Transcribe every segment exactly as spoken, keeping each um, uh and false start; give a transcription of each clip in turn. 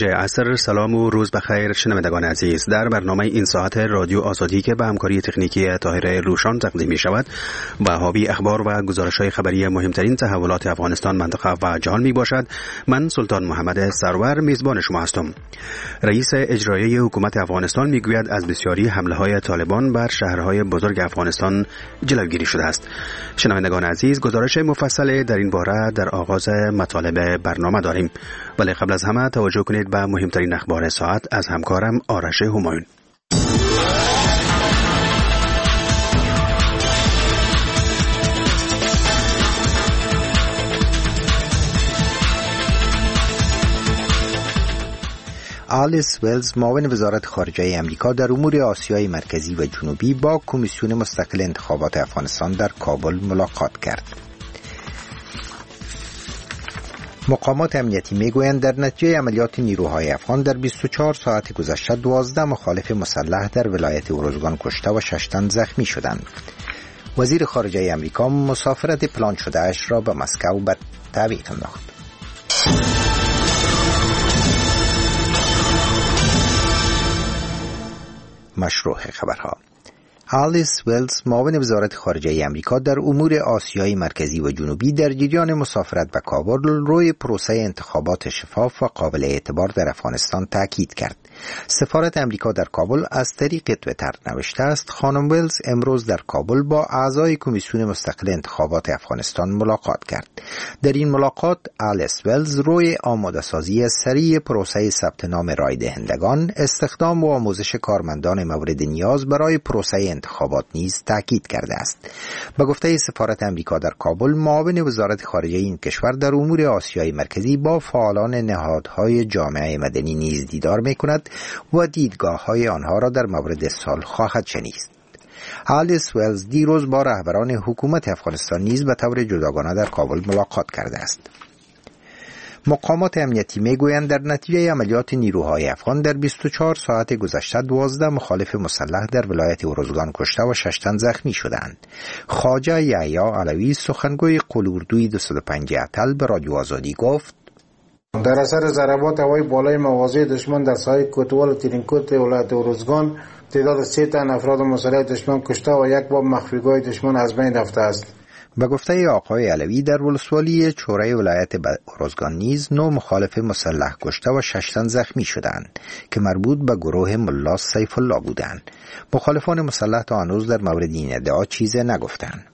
پنج عصر. سلام و روز بخیر شنوندگان عزیز. در برنامه این ساعت رادیو آزادی که به همکاری تکنیکی طاهر روشان تقدیم می شود با حاوی اخبار و گزارش‌های خبری مهمترین تحولات افغانستان، منطقه و جهان می باشد. من سلطان محمد سرور میزبان شما هستم. رئیس اجرایی حکومت افغانستان می گوید از بسیاری حمله‌های طالبان بر شهرهای بزرگ افغانستان جلوگیری شده است. شنوندگان عزیز، گزارش مفصل در این باره در آغاز مطالب برنامه داریم، ولی قبل از همه توجه کنید به مهمترین اخبار ساعت از همکارم آرش همایون. آلیس ولز، معاون وزارت خارجه امریکا در امور آسیای مرکزی و جنوبی، با کمیسیون مستقل انتخابات افغانستان در کابل ملاقات کرد. مقامات امنیتی میگویند در نتیجه عملیات نیروهای افغان در بیست و چهار ساعت گذشته دوازده مخالف مسلح در ولایت اروزگان کشته و شش تن زخمی شدند. وزیر خارجه امریکا مسافرت پلان شده اش را به مسکو به تعویق انداخت. مشروع خبرها. آلیس ولز، معاون وزارت خارجه امریکا در امور آسیای مرکزی و جنوبی، در جریان مسافرت به کابل روی پروسه انتخابات شفاف و قابل اعتبار در افغانستان تاکید کرد. سفارت امریکا در کابل از طریق توییتر نوشته است: خانم ولز امروز در کابل با اعضای کمیسیون مستقل انتخابات افغانستان ملاقات کرد. در این ملاقات آلیس ولز روی آماده سازی سریع پروسه ثبت نام رای دهندگان، استخدام و آموزش کارمندان مورد نیاز برای پروسه انتخابات نیز تاکید کرده است. به گفته سفارت امریکا در کابل، معاون وزارت خارجه این کشور در امور آسیای مرکزی با فعالان نهادهای جامعه مدنی نیز دیدار می‌کند و دیدگاه‌های آنها را در مورد صلح خواهد شنید. آلیس ولز دیروز با رهبران حکومت افغانستان نیز به طور جداگانه در کابل ملاقات کرده است. مقامات امنیتی میگویند در نتیجه عملیات نیروهای افغان در بیست و چهار ساعت گذشته دوازده مخالف مسلح در ولایت اروزگان کشته و شش تن زخمی شدند. خواجه یحیی علوی، سخنگوی قلوردوی دویست و پنج اتل، به رادیو آزادی گفت: در اثر ضربات هوایی بالای مواضع دشمن در ساحل کوتوال و ترینکوت ولایت اروزگان، تعداد سه تن افراد مسلح دشمن کشته و یک باب مخفیگاه دشمن از بین رفته است. به گفته آقای علوی، در ولسوالی چوره ولایت اروزگان نیز نه مخالف مسلح کشته و شش تن زخمی شدند که مربوط به گروه ملا سیف الله بودند. مخالفان مسلح تا هنوز در مورد این ادعا چیزی نگفتند.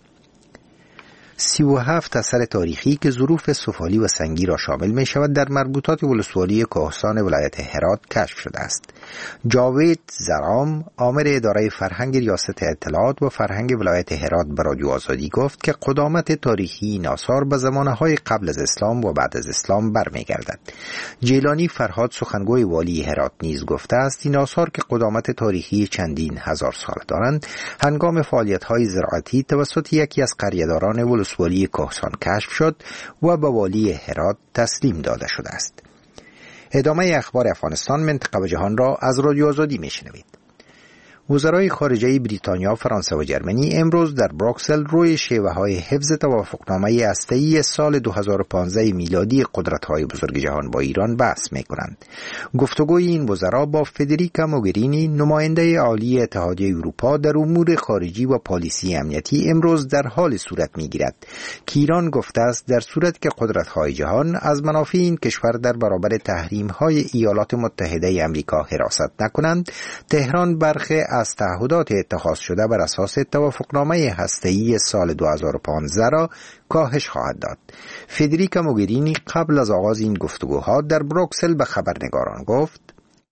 سی و هفت اثر تاریخی که ظروف سفالی و سنگی را شامل می شود در مربوطات ولسوالی کهسان ولایت هرات کشف شده است. جاوید زرام، آمر اداره فرهنگ ریاست اطلاعات و فرهنگ ولایت هرات، به رادیو آزادی گفت که قدامت تاریخی این آثار به زمانهای قبل از اسلام و بعد از اسلام برمیگردد. جیلانی فرهاد، سخنگوی والی هرات، نیز گفته است این آثار که قدامت تاریخی چندین هزار سال دارند، هنگام فعالیت‌های زراعتی توسط یکی از قریه‌داران ولسوالی کهسان کشف شد و به والی هرات تسلیم داده شده است. ادامه اخبار افغانستان، منطقه و جهان را از رادیو آزادی میشنوید. وزرای خارجه بریتانیا، فرانسه و جرمنی امروز در بروکسل روی شیوه‌های حفظ توافقنامه هسته‌ای سال دو هزار و پانزده میلادی قدرت‌های بزرگ جهان با ایران بحث می‌کنند. گفتگوی این وزرا با فدریکا موگرینی، نماینده عالی اتحادیه اروپا در امور خارجی و پالیسی امنیتی، امروز در حال صورت می‌گیرد که ایران گفته است در صورت که قدرت‌های جهان از منافع این کشور در برابر تحریم‌های ایالات متحده آمریکا حراست نکنند، تهران برخی از تعهدات اتخاذ شده بر اساس توافقنامه هسته‌ای سال دو هزار و پانزده را کاهش خواهد داد. فدریکا موگرینی قبل از آغاز این گفتگوها در بروکسل به خبرنگاران گفت: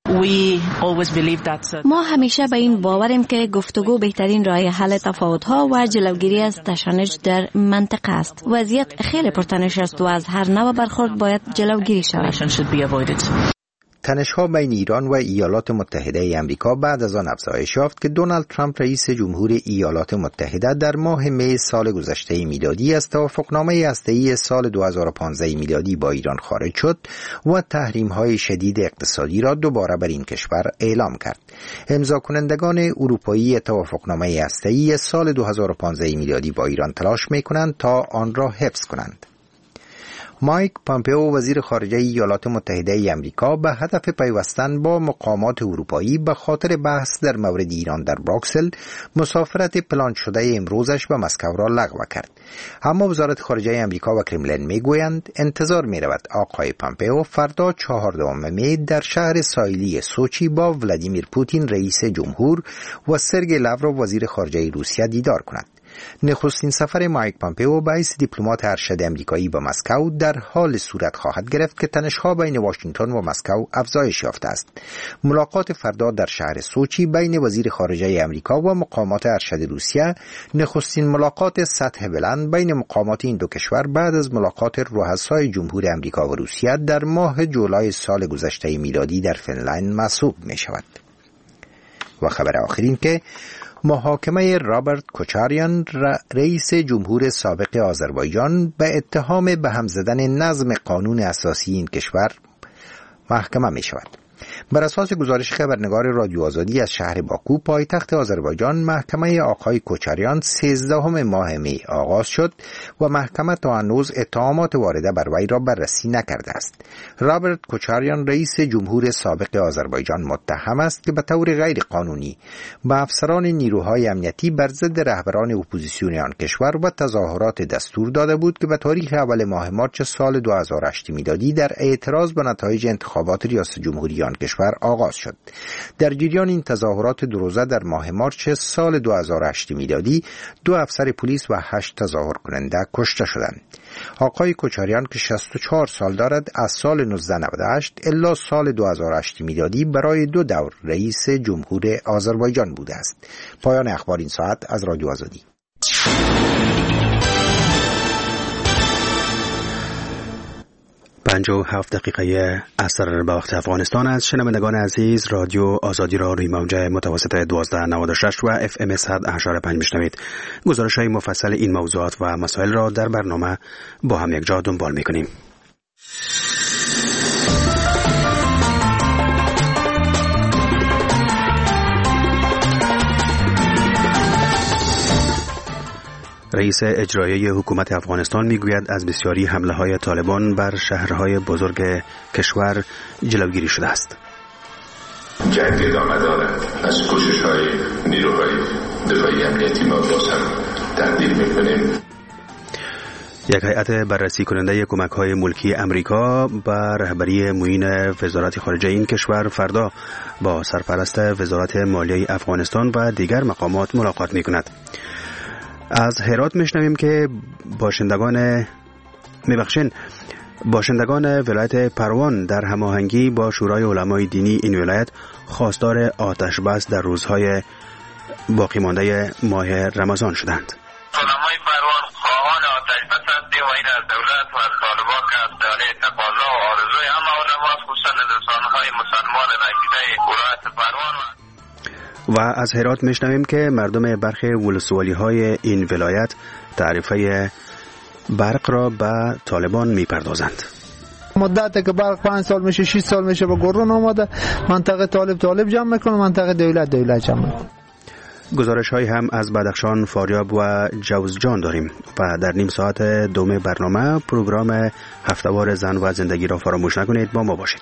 ما همیشه به این باوریم که گفتگو بهترین راه حل تفاوت‌ها و جلوگیری از تشنج در منطقه است. وضعیت خیلی پرتنش است و از هر نوع برخورد باید جلوگیری شود. تنش‌ها بین ایران و ایالات متحده آمریکا بعد از آن افزایش یافت که دونالد ترامپ رئیس جمهور ایالات متحده در ماه می سال گذشته میلادی از توافقنامه هسته‌ای سال دو هزار و پانزده میلادی با ایران خارج شد و تحریم‌های شدید اقتصادی را دوباره بر این کشور اعلام کرد. امضا کنندگان اروپایی توافقنامه هسته‌ای سال دو هزار و پانزده میلادی با ایران تلاش می‌کنند تا آن را حفظ کنند. مایک پامپئو وزیر خارجه ایالات متحده ای آمریکا به هدف پیوستن با مقامات اروپایی به خاطر بحث در مورد ایران در بروکسل مسافرت پلان شده امروزش به مسکو را لغو کرد. اما وزارت خارجه آمریکا و کرملین میگویند انتظار می‌رود آقای پامپئو فردا چهاردهم می در شهر ساحلی سوچی با ولادیمیر پوتین رئیس جمهور و سرگئی لاوروف وزیر خارجه روسیه دیدار کند. نخستین سفر مایک پامپئو به حیث دیپلمات ارشد آمریکایی به مسکو در حال صورت خواهد گرفت که تنش‌ها بین واشنگتن و مسکو افزایش یافته است. ملاقات فردا در شهر سوچی بین وزیر خارجه آمریکا و مقامات ارشد روسیه نخستین ملاقات سطح بلند بین مقامات این دو کشور بعد از ملاقات رؤسای جمهور آمریکا و روسیه در ماه جولای سال گذشته میلادی در فنلند محسوب می شود. و خبر آخرین که محاکمه رابرت کوچاریان رئیس جمهور سابق آذربایجان به اتهام به هم زدن نظم قانون اساسی این کشور محکمه می شود. بر اساس گزارش خبرنگار رادیو آزادی از شهر باکو پایتخت آذربایجان، محکمه آقای کوچاریان سیزدهم ماه می آغاز شد و محکمه تا هنوز اتهامات وارده بر وی را بررسی نکرده است. رابرت کوچاریان رئیس جمهور سابق آذربایجان متهم است که به طور غیر قانونی به افسران نیروهای امنیتی بر ضد رهبران اپوزیسیون آن کشور و تظاهرات دستور داده بود که به تاریخ اول ماه مارس سال دو هزار و هشت میلادی در اعتراض به نتایج انتخابات ریاست جمهوری آن کشور آغاز شد. در جریان این تظاهرات دو روزه در ماه مارس سال دو هزار و هشت میلادی دو افسر پلیس و هشت تظاهر کننده کشته شدند. آقای کوچاریان که شصت و چهار سال دارد از سال نوزده نود و هشت الی سال دو هزار و هشت میلادی برای دو دور رئیس جمهور آذربایجان بوده است. پایان اخبار این ساعت از رادیو آزادی. پنج و هفت دقیقه عصر به وقت افغانستان است. شنوندگان عزیز، رادیو آزادی را روی موج متوسط دوازده نود و شش و اف ام صد و هشت و پنج میشنوید. گزارش های مفصل این موضوعات و مسائل را در برنامه با هم یک جا دنبال میکنیم. رئیس اجرایی حکومت افغانستان میگوید از بسیاری حمله‌های طالبان بر شهرهای بزرگ کشور جلوگیری شده است. جنگ ادامه دارد. از کوشش‌های نیروهای دفاعی امنیتی ما باز هم تقدیر می‌کنیم. یک هیئت بررسی کننده کمک‌های ملکی امریکا به رهبری معین وزارت خارجه این کشور فردا با سرپرست وزارت مالیه افغانستان و دیگر مقامات ملاقات می‌کند. از هرات میشنویم که باشندگان میبخشین باشندگان ولایت پروان در هماهنگی با شورای علمای دینی این ولایت خواستار آتش بس در روزهای باقی مانده ماه رمضان شدند. علمای پروان خواهان آتش بس هستیم و این از دولت و از طالبان که از دانه تقاضا و آرزوی همه علما خصوصا انسانهای مسلمان رنجیده ولایت پروان. و از هرات میشنویم که مردم برخی ولسوالی های این ولایت تعرفه برق را به طالبان میپردازند. مدت که برق پنج سال میشه شش سال میشه به گرون آمده، منطقه طالب طالب جمع میکنه، منطقه دولت دولت جمع میکنه. گزارش های هم از بدخشان، فاریاب و جوزجان داریم و در نیم ساعت دوم برنامه پروگرام هفتهوار زن و زندگی را فراموش نکنید، با ما باشید.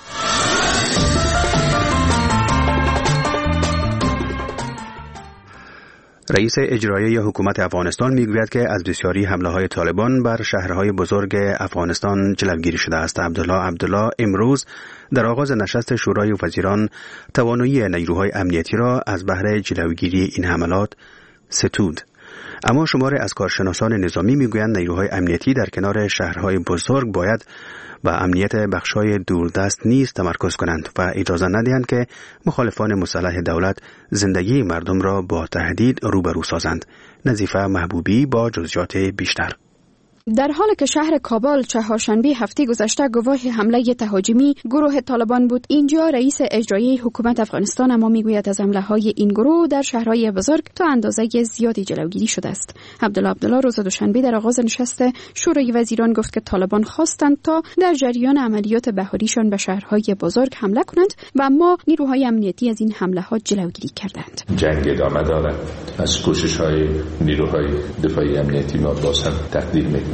رئیس اجرایی حکومت افغانستان میگوید که از بسیاری حمله‌های طالبان بر شهرهای بزرگ افغانستان جلوگیری شده است. عبدالله عبدالله امروز در آغاز نشست شورای وزیران توانایی نیروهای امنیتی را از بهر جلوگیری این حملات ستود. اما شماری از کارشناسان نظامی میگویند نیروهای امنیتی در کنار شهرهای بزرگ باید و امنیت بخش‌های دوردست نیز تمرکز کنند و اجازه ندهند که مخالفان مسلح دولت زندگی مردم را با تهدید روبرو سازند. نظیفه محبوبی با جزئیات بیشتر. در حالی که شهر کابل چهارشنبه هفته گذشته گواه حمله تهاجمی گروه طالبان بود، اینجا رئیس اجرایی حکومت افغانستان اما میگوید از حمله‌های این گروه در شهرهای بزرگ تا اندازه زیادی جلوگیری شده است. عبدالله عبدالله روز دوشنبه در آغاز نشست شورای وزیران گفت که طالبان خواستند تا در جریان عملیات بهاریشان به شهرهای بزرگ حمله کنند و اما نیروهای امنیتی از این حمله‌ها جلوگیری کردند. جنگ ادامه دارد. از کوشش‌های نیروهای دفاعی امنیتی ما باز هم تقدیر می‌کنیم.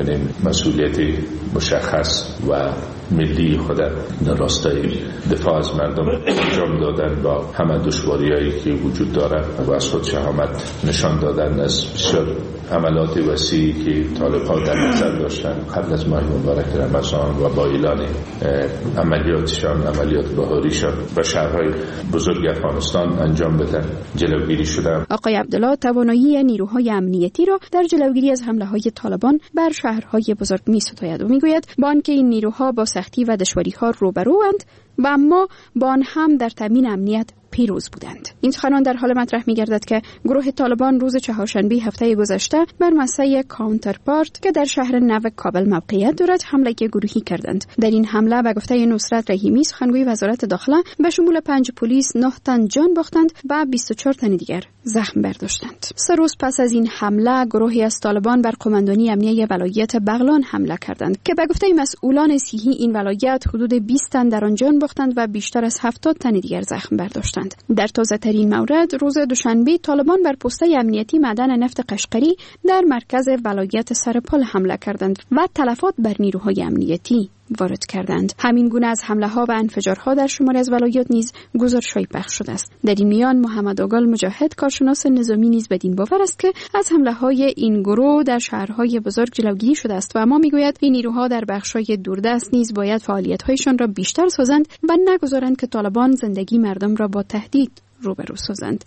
میکنیم مسئولیت مشخص و ملی خود در راستای دفاع از مردم انجام دادن با همه دشواریایی که وجود داره و از خود شهامت نشان دادن از بسیار عملات وسیعی که طالب‌ها در نظر داشتن قبل از ماه مبارک رمضان و با اعلان عملیاتشان عملیات بهاریشان و شهرهای بزرگ افغانستان انجام بدن جلوگیری شده. آقای عبدالله توانایی نیروهای امنیتی را در جلوگیری از حمله‌های طالبان بر شهرهای بزرگ می‌ستاید و می‌گوید با آنکه این نیروها با سختی و دشواری‌ها روبروند و اما با آن هم در تامین امنیت پیروز بودند. این سخنان در حال مطرح می‌گردد که گروه طالبان روز چهارشنبه هفته گذشته بر مسئله کانترپارت که در شهر نو کابل موقعیت دارد حمله گروهی کردند. در این حمله به گفته نصرت رحیمی سخنگوی وزارت داخله به شمول پنج پلیس نه تن جان باختند و بیست و چهار تن دیگر زخم برداشتند. سه روز پس از این حمله گروهی از طالبان بر قماندانی امنیه ولایت بغلان حمله کردند که به گفته مسئولان صحی این ولایت حدود بیست تن در آن جان باختند و بیشتر از هفتاد تن دیگر زخم برداشتند. در تازه ترین مورد روز دوشنبه طالبان بر پسته امنیتی معدن نفت قشقری در مرکز ولایت سرپال حمله کردند و تلفات بر نیروهای امنیتی وارد کردند. همین گونه از حمله ها و انفجارها در شماری از ولایات نیز گزارش‌های پخش شده است. در این میان محمد آگال مجاهد کارشناس نظامی نیز بدین باور است که از حمله های این گروه در شهرهای بزرگ جلوگیری شده است و اما میگوید این نیروها در بخش‌های دوردست نیز باید فعالیت‌هایشان را بیشتر سازند و نگذارند که طالبان زندگی مردم را با تهدید روبرو سازند.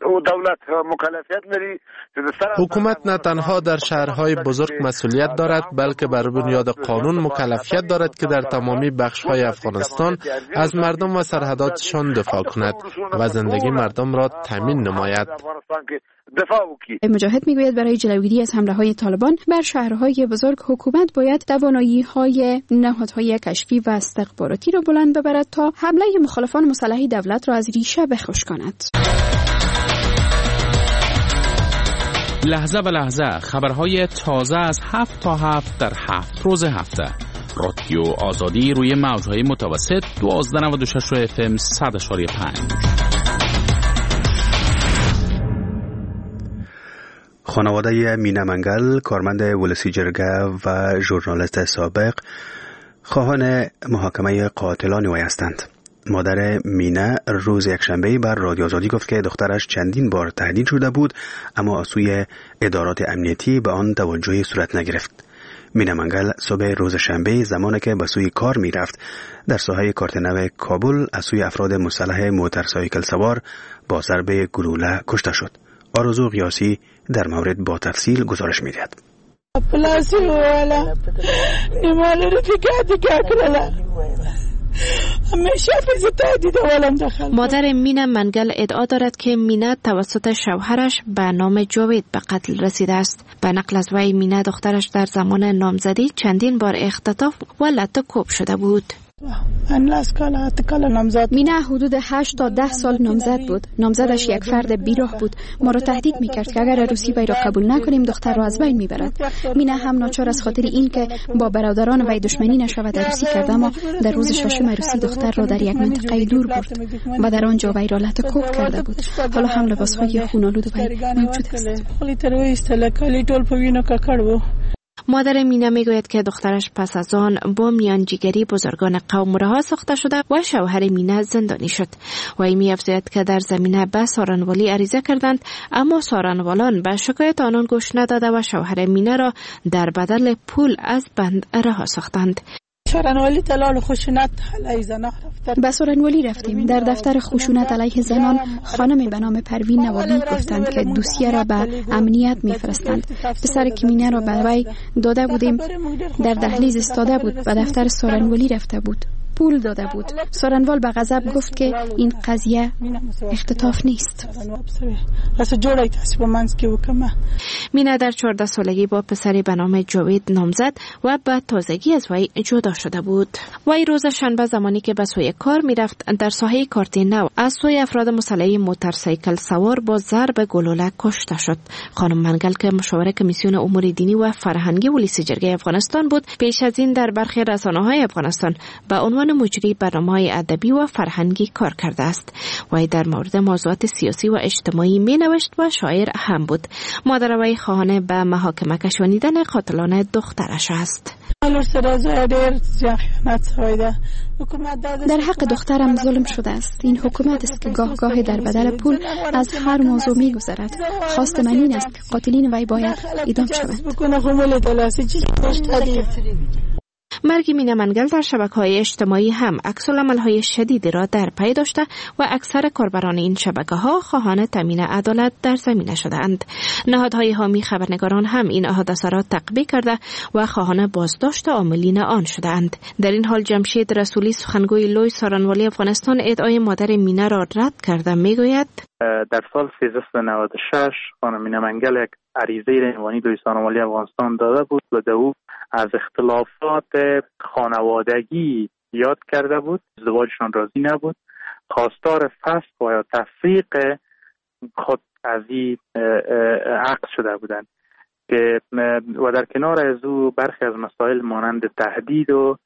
حکومت نه تنها در شهرهای بزرگ مسئولیت دارد بلکه بر بنیاد قانون مکلفیت دارد که در تمامی بخش‌های افغانستان از مردم و سرحداتشان دفاع کند و زندگی مردم را تامین نماید. مجاهد میگوید برای جلوگیری از حمله‌های طالبان بر شهرهای بزرگ حکومت باید توانایی‌های نهادهای کشفی و استخباراتی را بلند ببرد تا حمله مخالفان مسلح دولت را از ریشه بخشکاند. لحظه به لحظه خبرهای تازه از هفت تا هفت در هفت روز هفته. رادیو آزادی روی موجهای متوسط دوازده و نود و شش اف ام صد و پنج. خانواده مینا منگل، کارمند ولسی جرگه و ژورنالیست سابق، خواهان محاکمه قاتلان وی هستند. مادر مینا روز یکشنبه بر رادیو آزادی گفت که دخترش چندین بار تهدید شده بود اما از سوی ادارات امنیتی به آن توجهی صورت نگرفت. مینا منگل صبح روز شنبه زمانی که به سوی کار می رفت در ساحه کارتنو کابل از سوی افراد مسلح موتورسایکل سوار با ضرب گلوله کشته شد. آرزو قیاسی در مورد با تفصیل گزارش می‌دهد. مادر مینا منگل ادعا دارد که مینا توسط شوهرش به نام جاوید به قتل رسیده است. به نقل از وی مینا دخترش در زمان نامزدی چندین بار اختطاف و لطکوب شده بود. مینا حدود هشت تا ده سال نامزد بود. نامزدش یک فرد بیراه بود. ما را تهدید میکرد که اگر عروسی وی را قبول نکنیم دختر را از بین میبرد. مینا هم ناچار از خاطر این که با برادران وی دشمنی نشود عروسی کرد، اما در روز ششم عروسی دختر را در یک منطقه دور برد و در آنجا وی را لطکوب کرده بود. حالا هم لباسهای خونالود وی موجود است. مادر مینا میگوید که دخترش پس از آن با میانجیگری بزرگان قوم رها ساخته شده و شوهر مینا زندانی شد. و این می‌افزاید که در زمینه به سارنوالی عریضه کردند اما سارنوالان به شکایت آنان گوش نداده و شوهر مینا را در بدل پول از بند رها ساختند. سارنوالی دلال خشونت علیه زنان رفتن. به سارنوالی رفتیم. در دفتر خشونت علیه زنان خانمی به نام پروین نوابی گفتند که دوسیه را به امنیت میفرستند. پسر کمینه را به وی داده بودیم. در دهلیز ایستاده بود و دفتر سارنوالی رفته بود. پول داده بود. سارنوال به غضب گفت که این قضیه اختطاف نیست. مینا در چهارده سالگی با پسری به نام جاوید نامزد و به تازگی از وی جدا شده بود. وی روز شنبه زمانی که به سوی کار میرفت در ساحه کارتنو از سوی افراد مسلح موتورسایکل سوار با ضرب گلوله کشته شد. خانم منگل که مشاور کمیسیون امور دینی و فرهنگی ولسی جرگه افغانستان بود، پیش از این در برخی رسانه‌های افغانستان به عنوان عنوان مجری برنامه‌های ادبی و فرهنگی کار کرده است. وی در مورد موضوعات سیاسی و اجتماعی می نوشت و شاعر هم بود. مادر وی خواهان به محاکمه کشانیدن قاتلان دخترش است. در حق دخترم ظلم شده است. این حکومت است که گاه گاه در بدل پول از هر موضوع می گذرد. خواست من این است که قاتلین وی باید اعدام شوند. مرگ مینا منگل در شبکه‌های اجتماعی هم عکس‌العمل‌های شدیدی را در پی داشته و اکثر کاربران این شبکه‌ها خواهان تامین عدالت در زمینه شدند. نهادهای حامی خبرنگاران هم این حادثه را تقبیح کرده و خواهان بازداشت عاملین آن شدند. در این حال جمشید رسولی سخنگوی لوی سارنوالی افغانستان ادعای مادر مینا را رد کرده میگوید در سال سیزده نود و شش خانم مینا منگل یک عریضه عنوانی لوی سارنوالی افغانستان داده بود و در او از اختلافات خانوادگی یاد کرده بود. ازدواجشان راضی نبود، خواستار فسخ و یا تفریق خود از این عقد شده بودند که و در کنار از او برخی از مسائل مانند تهدید و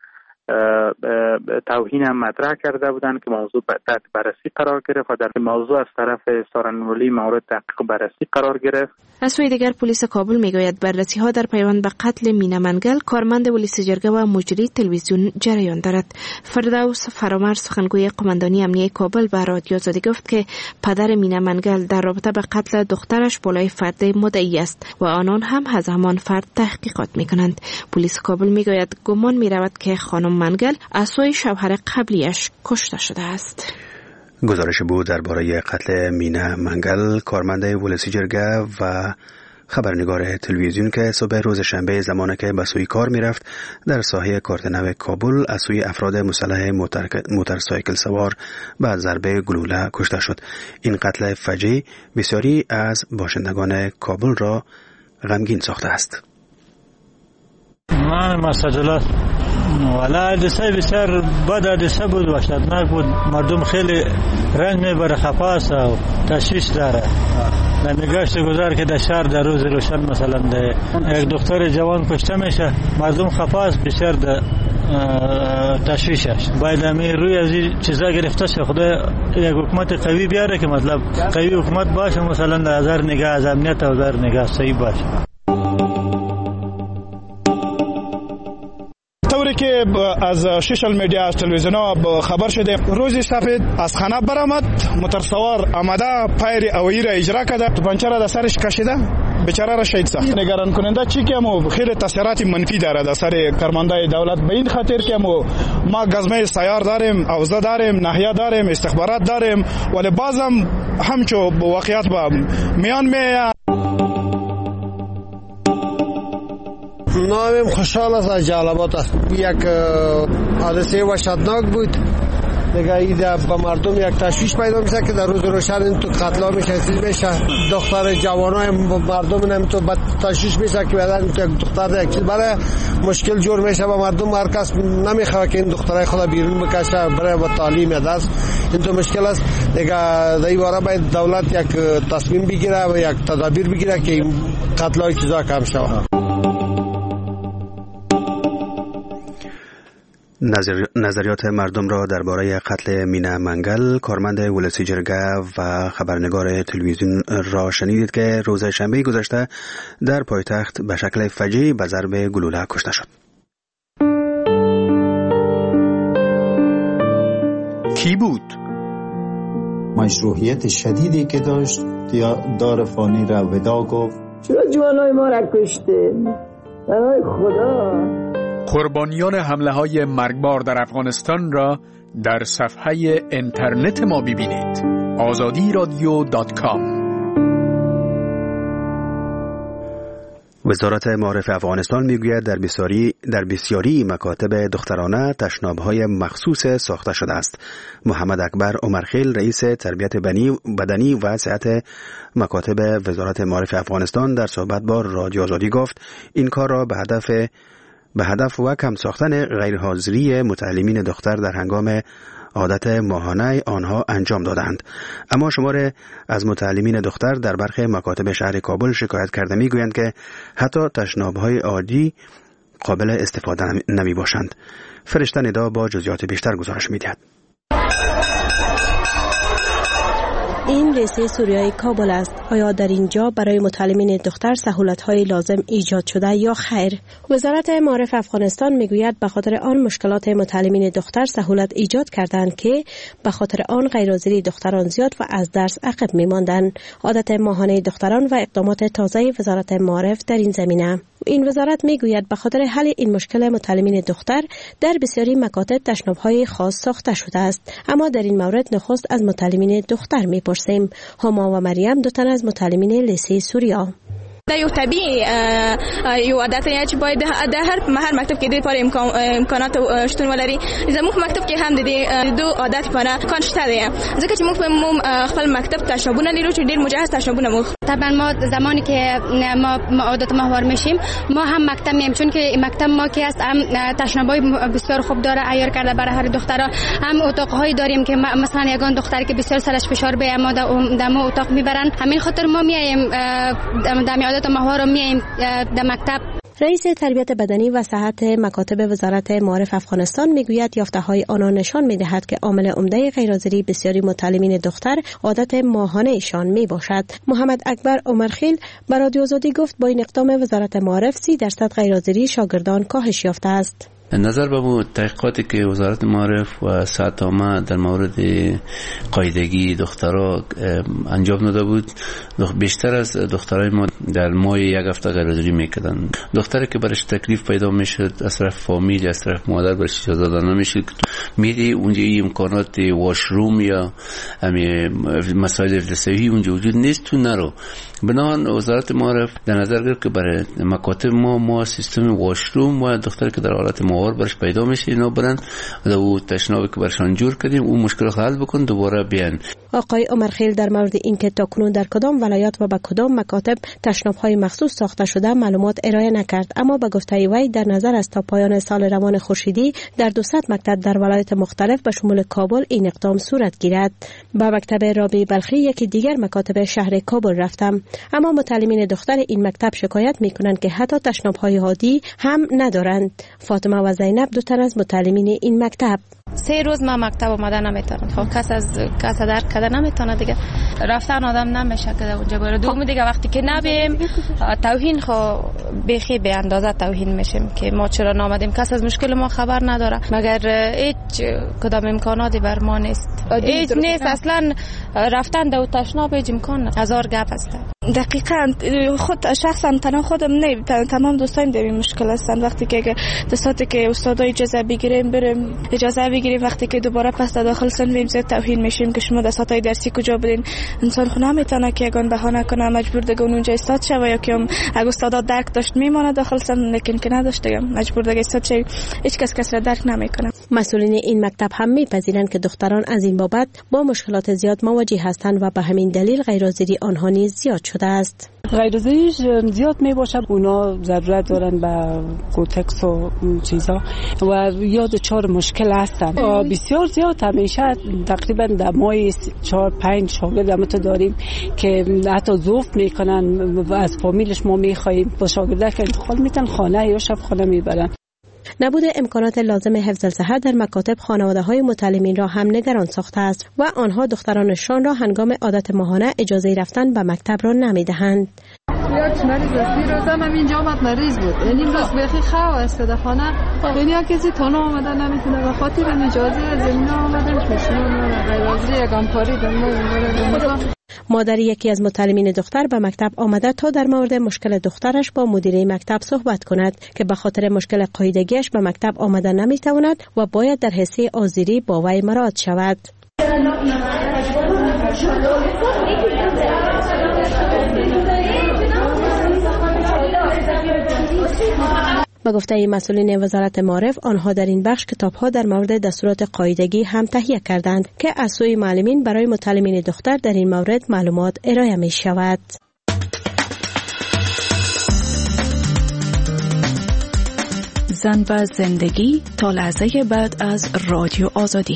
توهین هم مطرح کرده بودند که موضوع تحت بررسی قرار گرفت و در موضوع از طرف سارنوالی مورد تحقیق بررسی قرار گرفت. از سوی دیگر پلیس کابل میگوید بررسی ها در پیوند به قتل مینا منگل کارمند ولایت جرگه و مجری تلویزیون جریان دارد. فردوس فرامرز سخنگوی قماندانی امنیه کابل به رادیو آزادی گفت که پدر مینا منگل در رابطه به قتل دخترش بالای فرد مدعی است و آنان هم از همان فرد تحقیقات میکنند. پلیس کابل میگوید گمان میرود که خانم منگل از سوی شوهر قبلیش کشته شده است. گزارش بود درباره قتل مینا منگل، کارمند ولایت جرگه و خبرنگار تلویزیون که صبح روز شنبه زمانی که به سوی کار میرفت در ساحه کارتنو کابل از سوی افراد مسلح موتورسایکل سوار به ضربه گلوله کشته شد. این قتل فجیع بسیاری از باشندگان کابل را غمگین ساخته است. من مسجلات ولی حادثه بسیار بد حادثه بود، وحشتناک بود. مردم خیلی رنج میبره، خفاست و تشویش داره. در نگاشت گذار که در شهر در روز روشن مثلا یک دختر جوان کشته میشه، مردم خفاست، بسیار در تشویشش. باید همی روی از این چیزا گرفته شه. خدا یک حکومت قوی بیاره که مطلب قوی حکومت باشه، مثلا در هزار نگاه از امنیت و هزار نگاه صحیح باشه. طوری که از سوشال میدیا از تلویزیون ها خبر شده روزی سفید از خانه برآمد، موتورسوار آمده پیر اویی را اجرا کرده، توپنچه را در سرش کشیده، بیچاره را شهید ساخت. نگران کننده چی که مو خیلی تاثیرات منفی داره در سر کارمندای دولت، به این خاطر که مو ما گزمه سیار داریم، اوضاع داریم، ناحیه داریم، استخبارات داریم، ولی بازم همچو واقعیت با میان می نامم خوشحال است از جلبات است. یک حادثه وحشتناک بود دیگه. ایده با مردم یک تشویش پیدا میشه که در روز روشن این تو قتلا میشه، چیز میشه، دختر جوانای مردم هم تو تشویش میشه که بعدن تو یک دختر یک چیز برای مشکل جور میشه و مردم هر کس نمیخواد که این دخترای خدا بیرون بکشه برای با تعلیم دست. این تو مشکل است دیگه. در این باره باید دولت یک تصمیم بگیره و یک تدابیر بگیره که این قتلای چیزا کم شود. نظر... نظریات مردم را درباره قتل مینا منگل، کارمند ولایت جرگه و خبرنگار تلویزیون را شنیدید که روز شنبه گذشته در پایتخت به شکل فجیع به ضرب گلوله کشته شد. کی بود؟ مشروعیت شدیدی که داشت دار فانی را ودا گفت. چرا جوانای ما را کشته؟ برای خدا. قربانیان حمله های مرگبار در افغانستان را در صفحه اینترنت ما ببینید. آزادی رادیو دات کام. وزارت معارف افغانستان میگوید در بسیاری در بسیاری مکاتب دخترانه تشناب‌های مخصوص ساخته شده است. محمد اکبر عمرخیل رئیس تربیت بدنی و صحت مکاتب وزارت معارف افغانستان در صحبت با رادیو آزادی گفت این کار را به هدف به هدف و کم ساختن غیرحاضری متعلمین دختر در هنگام عادت ماهانه آنها انجام دادند. اما شمار از متعلمین دختر در برخی مکاتب شهر کابل شکایت کرده میگویند که حتی تشناب‌های عادی قابل استفاده نمی باشند. فرشته ندا با جزئیات بیشتر گزارش می‌دهد. این لیسه سوریای کابل است. آیا در اینجا برای متعلمین دختر سهولت‌های لازم ایجاد شده یا خیر؟ وزارت معارف افغانستان میگوید به خاطر آن مشکلات متعلمین دختر سهولت ایجاد کردند که به خاطر آن غیرحاضری دختران زیاد و از درس عقب می‌ماندند. عادت ماهانه دختران و اقدامات تازه وزارت معارف در این زمینه. این وزارت میگوید به خاطر حل این مشکل متعلمین دختر در بسیاری مکاتب تشناب‌های خاص ساخته شده است. اما در این مورد نخست از متعلمین دختر میپرسیم. هما و مریم دو تن از متعلمین لیسه سوریا. دا یو طبیعي یو عادت دی چې باید د هر هر مکتب کې د لپاره امکانات شتون ولري. زموږ مکتب کې هم د دې دو عادت لپاره امکان شته دی، ځکه چې موږ په خپل مکتب تشنابونه لرو چې ډیر مجهز تشنابونه مو. طبعا ما زمانی که ما عادت ماهوار میشیم ما هم مکتب میم، چون که مکتب ما که است هم تشنابای بسیار خوب داره عیار کرده برای هر دخترها. هم اتاق‌هایی داریم که مثلا یگان دختری که بسیار سرش فشار به ما در ما اتاق میبرن. همین خاطر ما میایم در ماهوار میایم در مکتب. رئیس تربیت بدنی و صحت مکاتب وزارت معارف افغانستان میگوید یافته‌های آنها نشان می‌دهد که عامل عمده غیرحاضری بسیاری متعلمین دختر عادت ماهانه ایشان میباشد. محمد اکبر عمرخیل به رادیو آزادی گفت با این اقدام وزارت معارف سی درصد غیرحاضری شاگردان کاهش یافته است. نظر به تحقیقاتی که وزارت معارف و صحت عامه در مورد قاعدگی دخترها انجام داده بود، بیشتر از دخترای ما در ماه یک هفته غیرحاضری میکردن. دختری که برش تکلیف پیدا میشد از طرف فامیل، از طرف مادر برش اجازه داده نمیشد میری اونجا امکانات واشروم یا مسائل افلاسیایی اونجا وجود نیست، تو نرو. بنابراین وزارت معارف در نظر گرفت که برای مکاتب ما ما سیستم واشروم و دختری که در حالت موار برش پیدا میشه اینا برن و او تشنابی که برشان جور کردیم اون مشکل حل بکن دوباره بیان. آقای عمرخیل در مورد اینکه تاکنون در کدام ولایت و به کدام مکاتب تشناب‌های مخصوص ساخته شده معلومات ارائه نکرد، اما به گفته وی در نظر است تا پایان سال روان خورشیدی در دویست مکتب در ولایت مختلف به شمول کابل این اقدام صورت گیرد. به مکتب رابعه بلخی یکی دیگر مکاتب شهر کابل رفتم، اما متعلمین دختر این مکتب شکایت میکنند که حتی تشناب‌های عادی هم ندارند. فاطمه و زینب دو تن از متعلمین این مکتب. سه روز ما مکتب اومده نمیتونم، خب کس از کس درک کرده نمیتونه دیگه، رفتن آدم نمیشه که اونجا بره. دوم دیگه وقتی که نبیم توهین خو بخی به اندازه توهین میشیم که ما چرا نامدیم، کس از مشکل ما خبر نداره، مگر هیچ کدام امکاناتی بر ما نیست، هیچ نیست اصلا. رفتن دو تشناب هیچ امکان نه، هزار گپ است. دقیقاً خود شخصا تنها خودم نه، تمام دوستان در این مشکل هستند. وقتی که دستاتی که استادای اجازه بگیریم بریم اجازه بگیریم، وقتی که دوباره پس داخل سن زیاد توهین میشیم که شما دستاتای درسی کجا بدین. انسان خود نمیتونه که یگان بهانه کنه مجبور دیگه اونجا استاد شه، یا که اگه استادا درک داشت میمونه داخل سن، لیکن که نداشته مجبور دیگه استاد شه. هیچ کس کس را درک نمیکنه. مسئولین این مکتب هم میپذیرند که دختران از این بابت با مشکلات زیاد مواجه هستند و به همین دلیل غیرحاضری آنها نیز زیاد شده است. غیرحاضری زیاد می باشه، اونا ضرورت دارن به کوتکس و چیزا و یاد چهار مشکل هستن بسیار زیاد. همیشه تقریبا در ماه چهار پنج شاگرد هم داریم که حتی ضعف میکنن و از فامیلش ما میخواهیم با شاگرده که انتقال میتن خانه یا شب خانه میبرن. نبود امکانات لازم حفظ الصحت در مکاتب خانواده‌های متعلمین را هم نگران ساخته است و آنها دخترانشان را هنگام عادت ماهانه اجازه رفتن به مکتب را نمی‌دهند. یک مریض است، روزم هم اینجا آمد مریض بود، یعنی روز بخی خواه است در خانه، یعنی کسی تانو آمده نمیتونه به خاطر اجازه از اینا آمدن پیشنهاد غیرحاضری یگان پاری دادن. مادر یکی از متعلمین دختر به مکتب آمده تا در مورد مشکل دخترش با مدیره مکتب صحبت کند که به خاطر مشکل قاعدگیش به مکتب آمده نمیتواند و باید در حصه آذری با وی مراعات شود. به گفته مسئولین وزارت معارف، آنها در این بخش کتاب‌ها در مورد دستورات قاعدگی هم تهیه کردند که از سوی معلمین برای متعلمین دختر در این مورد معلومات ارائه می شود. زن و زندگی تا لحظه بعد از رادیو آزادی.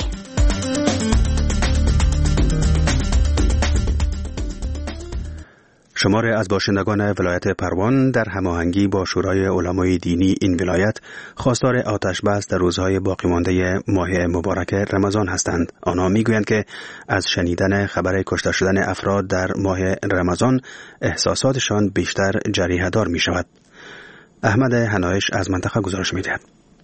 شمار از باشندگان ولایت پروان در هماهنگی با شورای علمای دینی این ولایت خواستار آتش بس در روزهای باقی مانده ماه مبارک رمضان هستند. آنها میگویند که از شنیدن خبر کشته شدن افراد در ماه رمضان احساساتشان بیشتر جریحه دار می شود. احمد حنایش از منطقه گزارش می‌دهد.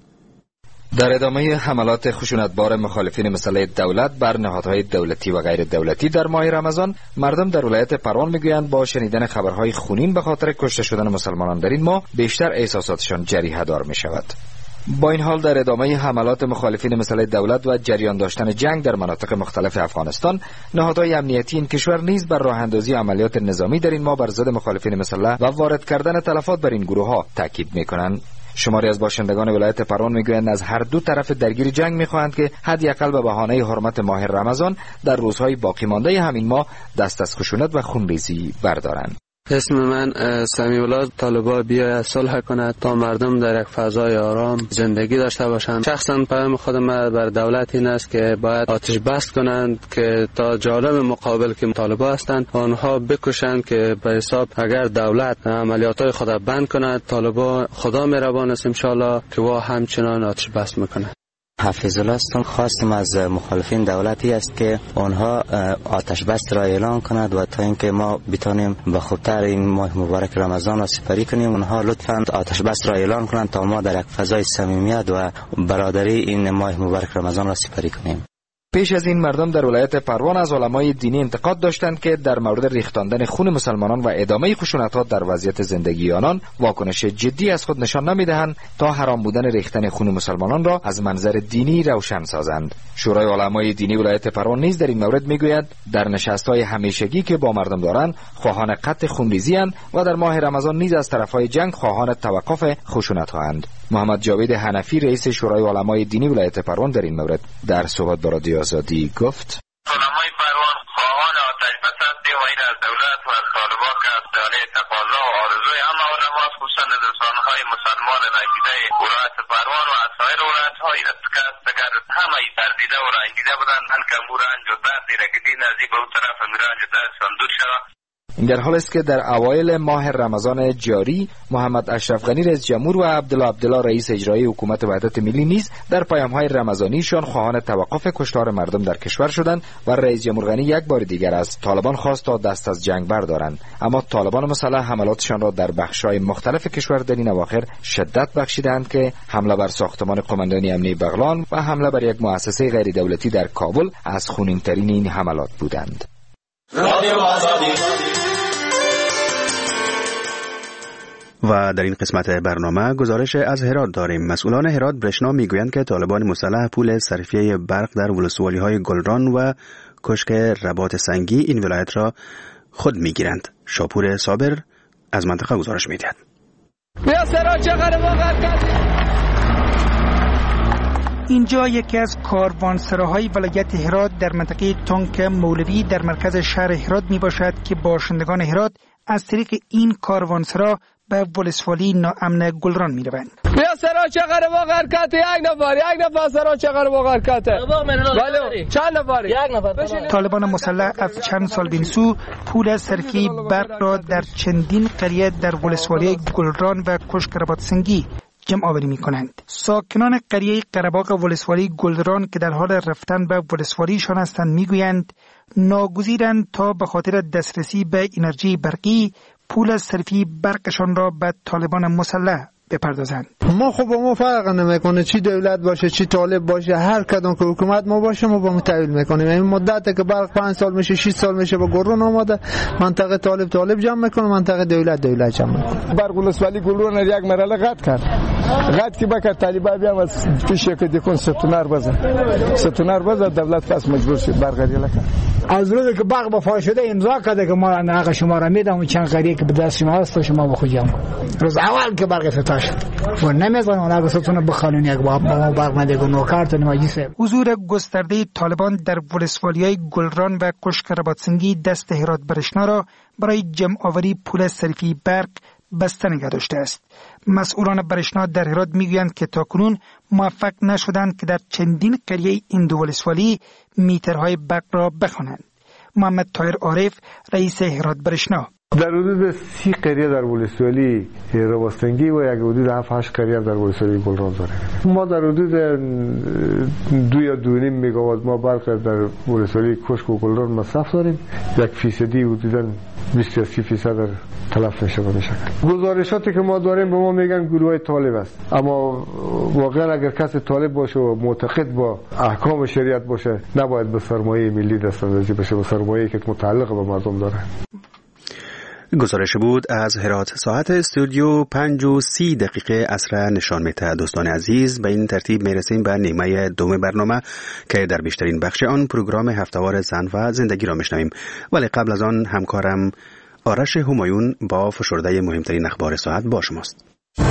در ادامه حملات خشونتبار مخالفین مسئله دولت بر نهادهای دولتی و غیر دولتی در ماه رمضان، مردم در ولایت پروان میگویند با شنیدن خبرهای خونین به خاطر کشته شدن مسلمانان در این ماه بیشتر احساساتشان جریحه دار می شود. با این حال در ادامه حملات مخالفین مسئله دولت و جریان داشتن جنگ در مناطق مختلف افغانستان، نهادهای امنیتی این کشور نیز بر راه اندازی عملیات نظامی در این ماه بر ضد مخالفین مسلح و وارد کردن تلفات بر این گروه ها تاکید میکنند. شماری از باشندگان ولایت پروان میگویند از هر دو طرف درگیر جنگ میخواهند که حداقل به بهانه حرمت ماه رمضان در روزهای باقی مانده همین ماه دست از خشونت و خونریزی بردارند. اسم من سمیع الله. طالبان بیاید صلح کند تا مردم در یک فضای آرام زندگی داشته باشند. شخصا پیام خود من بر دولت این است که باید آتش بس کنند که تا جانب مقابل که طالبان هستند آنها بکشند که به حساب اگر دولت عملیات‌های خود بند کند طالبان خدا مهربان است ان شاء الله که وا همچنان آتش بس میکنند. حفیظ الله هستم. خواستم از مخالفین دولتی است که آنها آتش بس را اعلان کند و تا اینکه ما بتانیم به خوبتر این ماه مبارک رمضان را سپری کنیم، آنها لطفاً آتش بس را اعلان کنند تا ما در یک فضای صمیمیت و برادری این ماه مبارک رمضان را سپری کنیم. پیش از این مردم در ولایت پروان از علمای دینی انتقاد داشتند که در مورد ریختاندن خون مسلمانان و ادامه خشونت‌ها در وضعیت زندگی آنان واکنش جدی از خود نشان نمی‌دهند تا حرام بودن ریختن خون مسلمانان را از منظر دینی روشن سازند. شورای علمای دینی ولایت پروان نیز در این مورد میگوید در نشست‌های همیشگی که با مردم دارند خواهان قطع خونریزی اند و در ماه رمضان نیز از طرف‌های جنگ خواهان توقف خشونت‌ها اند. محمد جاوید حنفی رئیس شورای علمای دینی ولایت پروان در این مورد در صحبت با رادیو آزادی گفت: علمای پروان خواهان آتش بس هستیم و این از دولت و از طالبان که از دانه تقاضا و آرزوی همه علما خصوصا از انسانهای مسلمان رنجیده ولایت پروان و از سایر ولایت‌های است که اگر همه تردیده و رنجیده بودند بلکه امو رنج و دردی را که دین از این به اون طرف امی رنج و دردشان دور شود. این در حال است که در اوایل ماه رمضان جاری محمد اشرف غنی رئیس جمهور و عبدالله عبدالله رئیس اجرایی حکومت وحدت ملی نیز در پیام‌های رمضانیشان خواهان توقف کشتار مردم در کشور شدند و رئیس جمهور غنی یک بار دیگر از طالبان خواست تا دست از جنگ بردارند، اما طالبان مسلح حملاتشان را در بخش‌های مختلف کشور در این اواخر شدت بخشیدند که حمله بر ساختمان قماندانی امنیتی بغلان و حمله بر یک مؤسسه غیر دولتی در کابل از خونین‌ترین این حملات بودند. و در این قسمت برنامه گزارش از هرات داریم. مسئولان هرات برشنا میگویند که طالبان مسلح پول صرفیه برق در ولسوالی‌های گلران و کشک رباط سنگی این ولایت را خود میگیرند. شاپور صابر از منطقه گزارش میدهد. اینجا یکی از کاروانسراهای ولایت هرات در منطقه تانک مولوی در مرکز شهر هرات می باشد که باشندگان هرات از طریق این کاروانسرا به ولسوالی ناامن گلران می روند. بیا سرا چقدر واقعا کات یک نفر یک نفر سرا چقدر واقعا کات بله چند نفر یک نفر. طالبان مسلح از چند سال بینسو پول صرفی برق را در چندین قریه در ولسوالی گلران و کشک رباط سنگی جمع آوری می کنند. ساکنان قریه قره‌باغ ولسوالی گلران که در حال رفتن به ولسوالیشان هستند میگویند ناگزیرند تا به خاطر دسترسی به انرژی برقی پول صرفی برقشان را به طالبان مسلح بپردازند. ما خب با ما فرق نمیکنه چی دولت باشه چی طالب باشه، هر کدوم که حکومت ما باشه ما با متعامل میکنیم. این مدت که برق پنج سال میشه شش سال میشه با گلران آماده، منطقه طالب طالب جمع میکنه، منطقه دولت دولت جمع میکنه. برق ولسوالی گلران یک مرحله قطع کرد، قطع کی بکر طالبا بیا از پیش که دیکن ستونار بزن ستونار بزن دولت پس مجبور شد برق ریلا کرد. از روزی که برق بفا شده امضا کرده که ما ناقه شما را میدم و چند قریه که به دست شما هست شما به خود جمع. روز اول که برق افتتاح شد و نمیذارن اون ستون بخالون یک باب ما برق مده نوکر تو نماییسه. حضور گسترده طالبان در ولسوالی‌های گلران و کشک رباط سنگی دست هرات برشنا را برای جمع آوری پول صرفی برق بسته نگه داشته است. مسئولان برشنا در هرات میگویند که تاکنون موفق نشدند که در چندین قریه این دو ولسوالی میترهای برق را بخوانند. محمد طاهر عارف رئیس هرات برشنا: در حدود سی قریه در ولسوالی راوستنگی و یک حدود هفت هشت قریه در ولسوالی گلران داریم. ما در حدود دو یا دو نیم مگاوات ما برق در ولسوالی کشک و گلران مصرف داریم. یک فیصدی حدوداً بیست تا سی فیصد در تلف میشه و میشه. گزارشاتی که ما داریم به ما میگن گروه طالب است، اما واقعا اگر کسی طالب باشه و معتقد با احکام شریعت باشه نباید به سرمایه ملی دستاندازی بشه، به سرمایه‌ای که متعلق به مردم داره. گزارش بود از هرات. ساعت استودیو پنج و سی دقیقه عصر نشان میده. دوستان عزیز، به این ترتیب میرسیم به نیمه دوم برنامه که در بیشترین بخش آن پروگرام هفته‌وار زن و زندگی را میشنویم، ولی قبل از آن همکارم آرش همایون با فشرده مهمترین اخبار ساعت با شماست.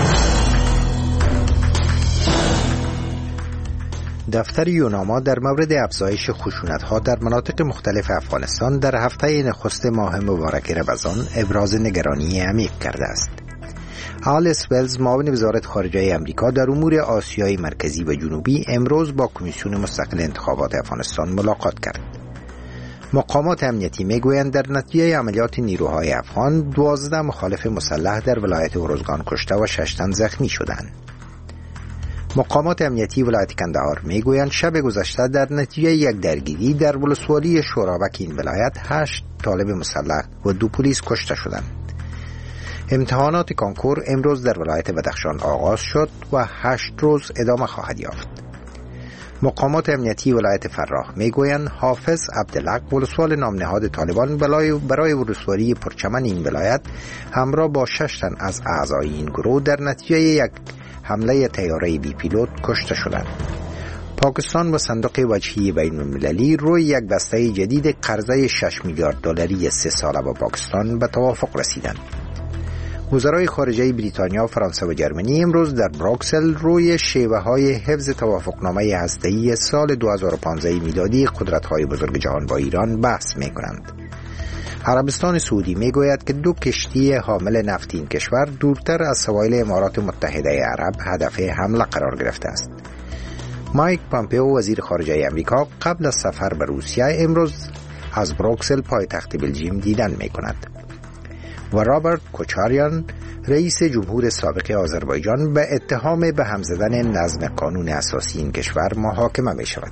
دفتر یوناما در مورد افزایش خشونت‌ها در مناطق مختلف افغانستان در هفته نخست ماه مبارک رمضان ابراز نگرانی عمیق کرده است. آلیس ولز، معاون وزارت خارجه آمریکا در امور آسیای مرکزی و جنوبی، امروز با کمیسیون مستقل انتخابات افغانستان ملاقات کرد. مقامات امنیتی میگویند در نتیجه عملیات نیروهای افغان دوازده مخالف مسلح در ولایت اروزگان کشته و شش تن زخمی شدند. مقامات امنیتی ولایت کندهار میگویند شب گذشته در نتیجه یک درگیری در ولسوالی شورابک این ولایت هشت طالب مسلح و دو پلیس کشته شدند. امتحانات کانکور امروز در ولایت بدخشان آغاز شد و هشت روز ادامه خواهد یافت. مقامات امنیتی ولایت فراه میگویند حافظ عبدالحق، ولسوال نامنهاد طالبان، برای ولسوالی پرچمن این ولایت همراه با شش تن از اعضای این گروه در نتیجه یک حمله طیاره بی پیلوت کشته شدند. پاکستان و صندوق وجهی بین المللی روی یک بسته جدید قرضه شش میلیارد دلاری سه ساله با پاکستان به توافق رسیدند. وزرای خارجه بریتانیا، فرانسه و جرمنی امروز در بروکسل روی شیوه‌های حفظ توافقنامه هسته‌ای سال دو هزار و پانزده میلادی قدرت‌های بزرگ جهان با ایران بحث می‌کنند. عربستان سعودی میگوید که دو کشتی حامل نفت این کشور دورتر از سواحل امارات متحده عرب هدف حمله قرار گرفته است. مایک پامپئو، وزیر خارجه آمریکا، قبل از سفر به روسیه امروز از بروکسل پایتخت بلژیم دیدن می‌کند. و رابرت کوچاریان، رئیس جمهور سابق آذربایجان، به اتهام به هم زدن نظم قانون اساسی این کشور محاکمه می شود.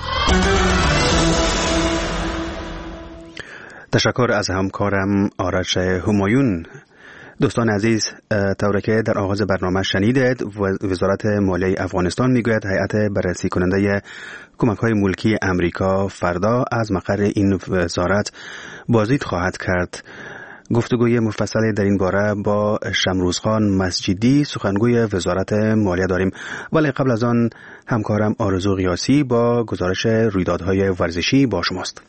تشکر از همکارم آرش همایون. دوستان عزیز، طوری که در آغاز برنامه شنیدید، وزارت مالیه افغانستان میگوید هیئت بررسی کننده کمک‌های ملکی امریکا فردا از مقر این وزارت بازدید خواهد کرد. گفتگوی مفصل در این باره با شمروزخان مسجدی، سخنگوی وزارت مالیه داریم، ولی قبل از آن همکارم آرزو قیاسی با گزارش رویدادهای ورزشی با شماست.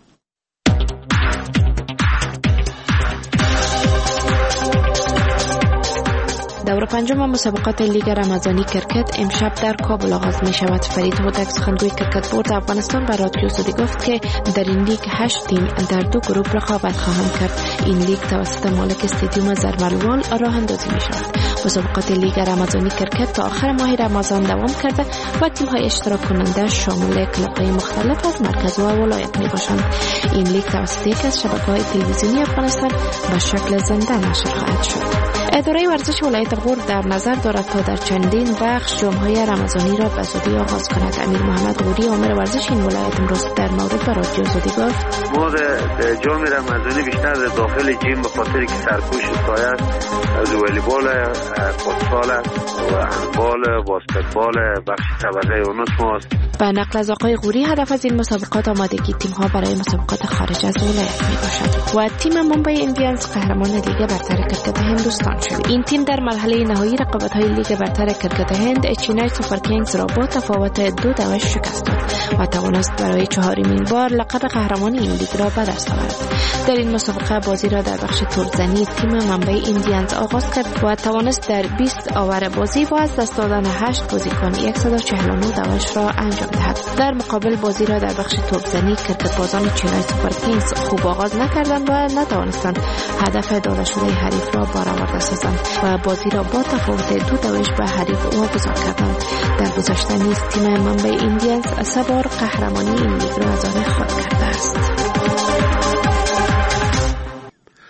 دور پنجم مسابقات لیگ رمضانی کرکت امشب در کابل آغاز می شود. فرید هوتک، سخنگوی کرکت بورد افغانستان، به رادیو سعودی گفت که در این لیگ هشت تیم در دو گروه رقابت خواهند کرد. این لیگ توسط مالک استادیوم زرملوال راه اندازی می شود. مسابقات لیگ رمضانی کرکت تا آخر ماه رمضان دوام کرده و تیم های اشتراک کننده شامل کلاب های مختلف از مرکز و ولایت می باشند. این لیگ توسط یکی از شبکه‌های تلویزیونی افغانستان به شکل زنده نشر خواهد شد. اداره ورزش ولایت غور در نظر دارد تا در چندین بخش جام‌های رمضانی را به زودی آغاز کند. امیر محمد غوری، آمر ورزش این ولایت، امروز در مورد به رادیو زودی گفت: ما در جام رمضانی بیشتر در داخل جیم به خاطر که سرپوش سایه از والیبال، فوتبال و هندبال، باسکتبال بخش طبقه اونوس ماست. به نقل از آقای غوری، هدف از این مسابقات آمادگی تیم‌ها برای مسابقات خارج از ولایت میباشد و تیم ممبئی ایندیانز قهرمان لیگ برتر کرکت هندوستان شد. این تیم در مرحله نهایی رقابت‌های لیگ برتر کرکت هند چینای سوپر کینگز را با تفاوت دو دوش شکست داد و توانست برای چهارمین بار لقب قهرمانی این لیگ را به دست آورد. در این مسابقه بازی را در بخش تورزنی تیم ممبئی ایندیانز آغاز کرد و توانست در بیست آور بازی با از دست دادن هشت بازیکن صد و چهل و نه دوش را انجام دهد. در مقابل بازی را در بخش توپزنی کرکت بازان چینای سوپر کینگز خوب آغاز نکردند و نتوانستند هدف داده شده حریف را برآورده سازند و بازی را با تفاوت دو دوش به حریف واگذار کردند. در گذشته نیز تیم ممبئی ایندیانز سه بار قهرمانی این لیگ را از آن خود کرده است.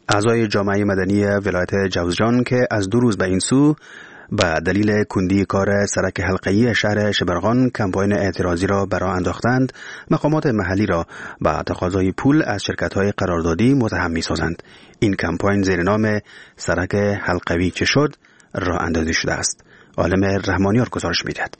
اعضای جامعه مدنی ولایت جوزجان که از دو روز به این سو به دلیل کندی کار سرک حلقه‌ای شهر شبرغان کمپاین اعتراضی را برآ انداختند، مقامات محلی را به تقاضای پول از شرکت‌های قراردادی متهم می‌سازند. این کمپاین زیر نام سرک حلقوی چه شد راه اندازی شده است. عالم رحمانیار گزارش می‌دهد.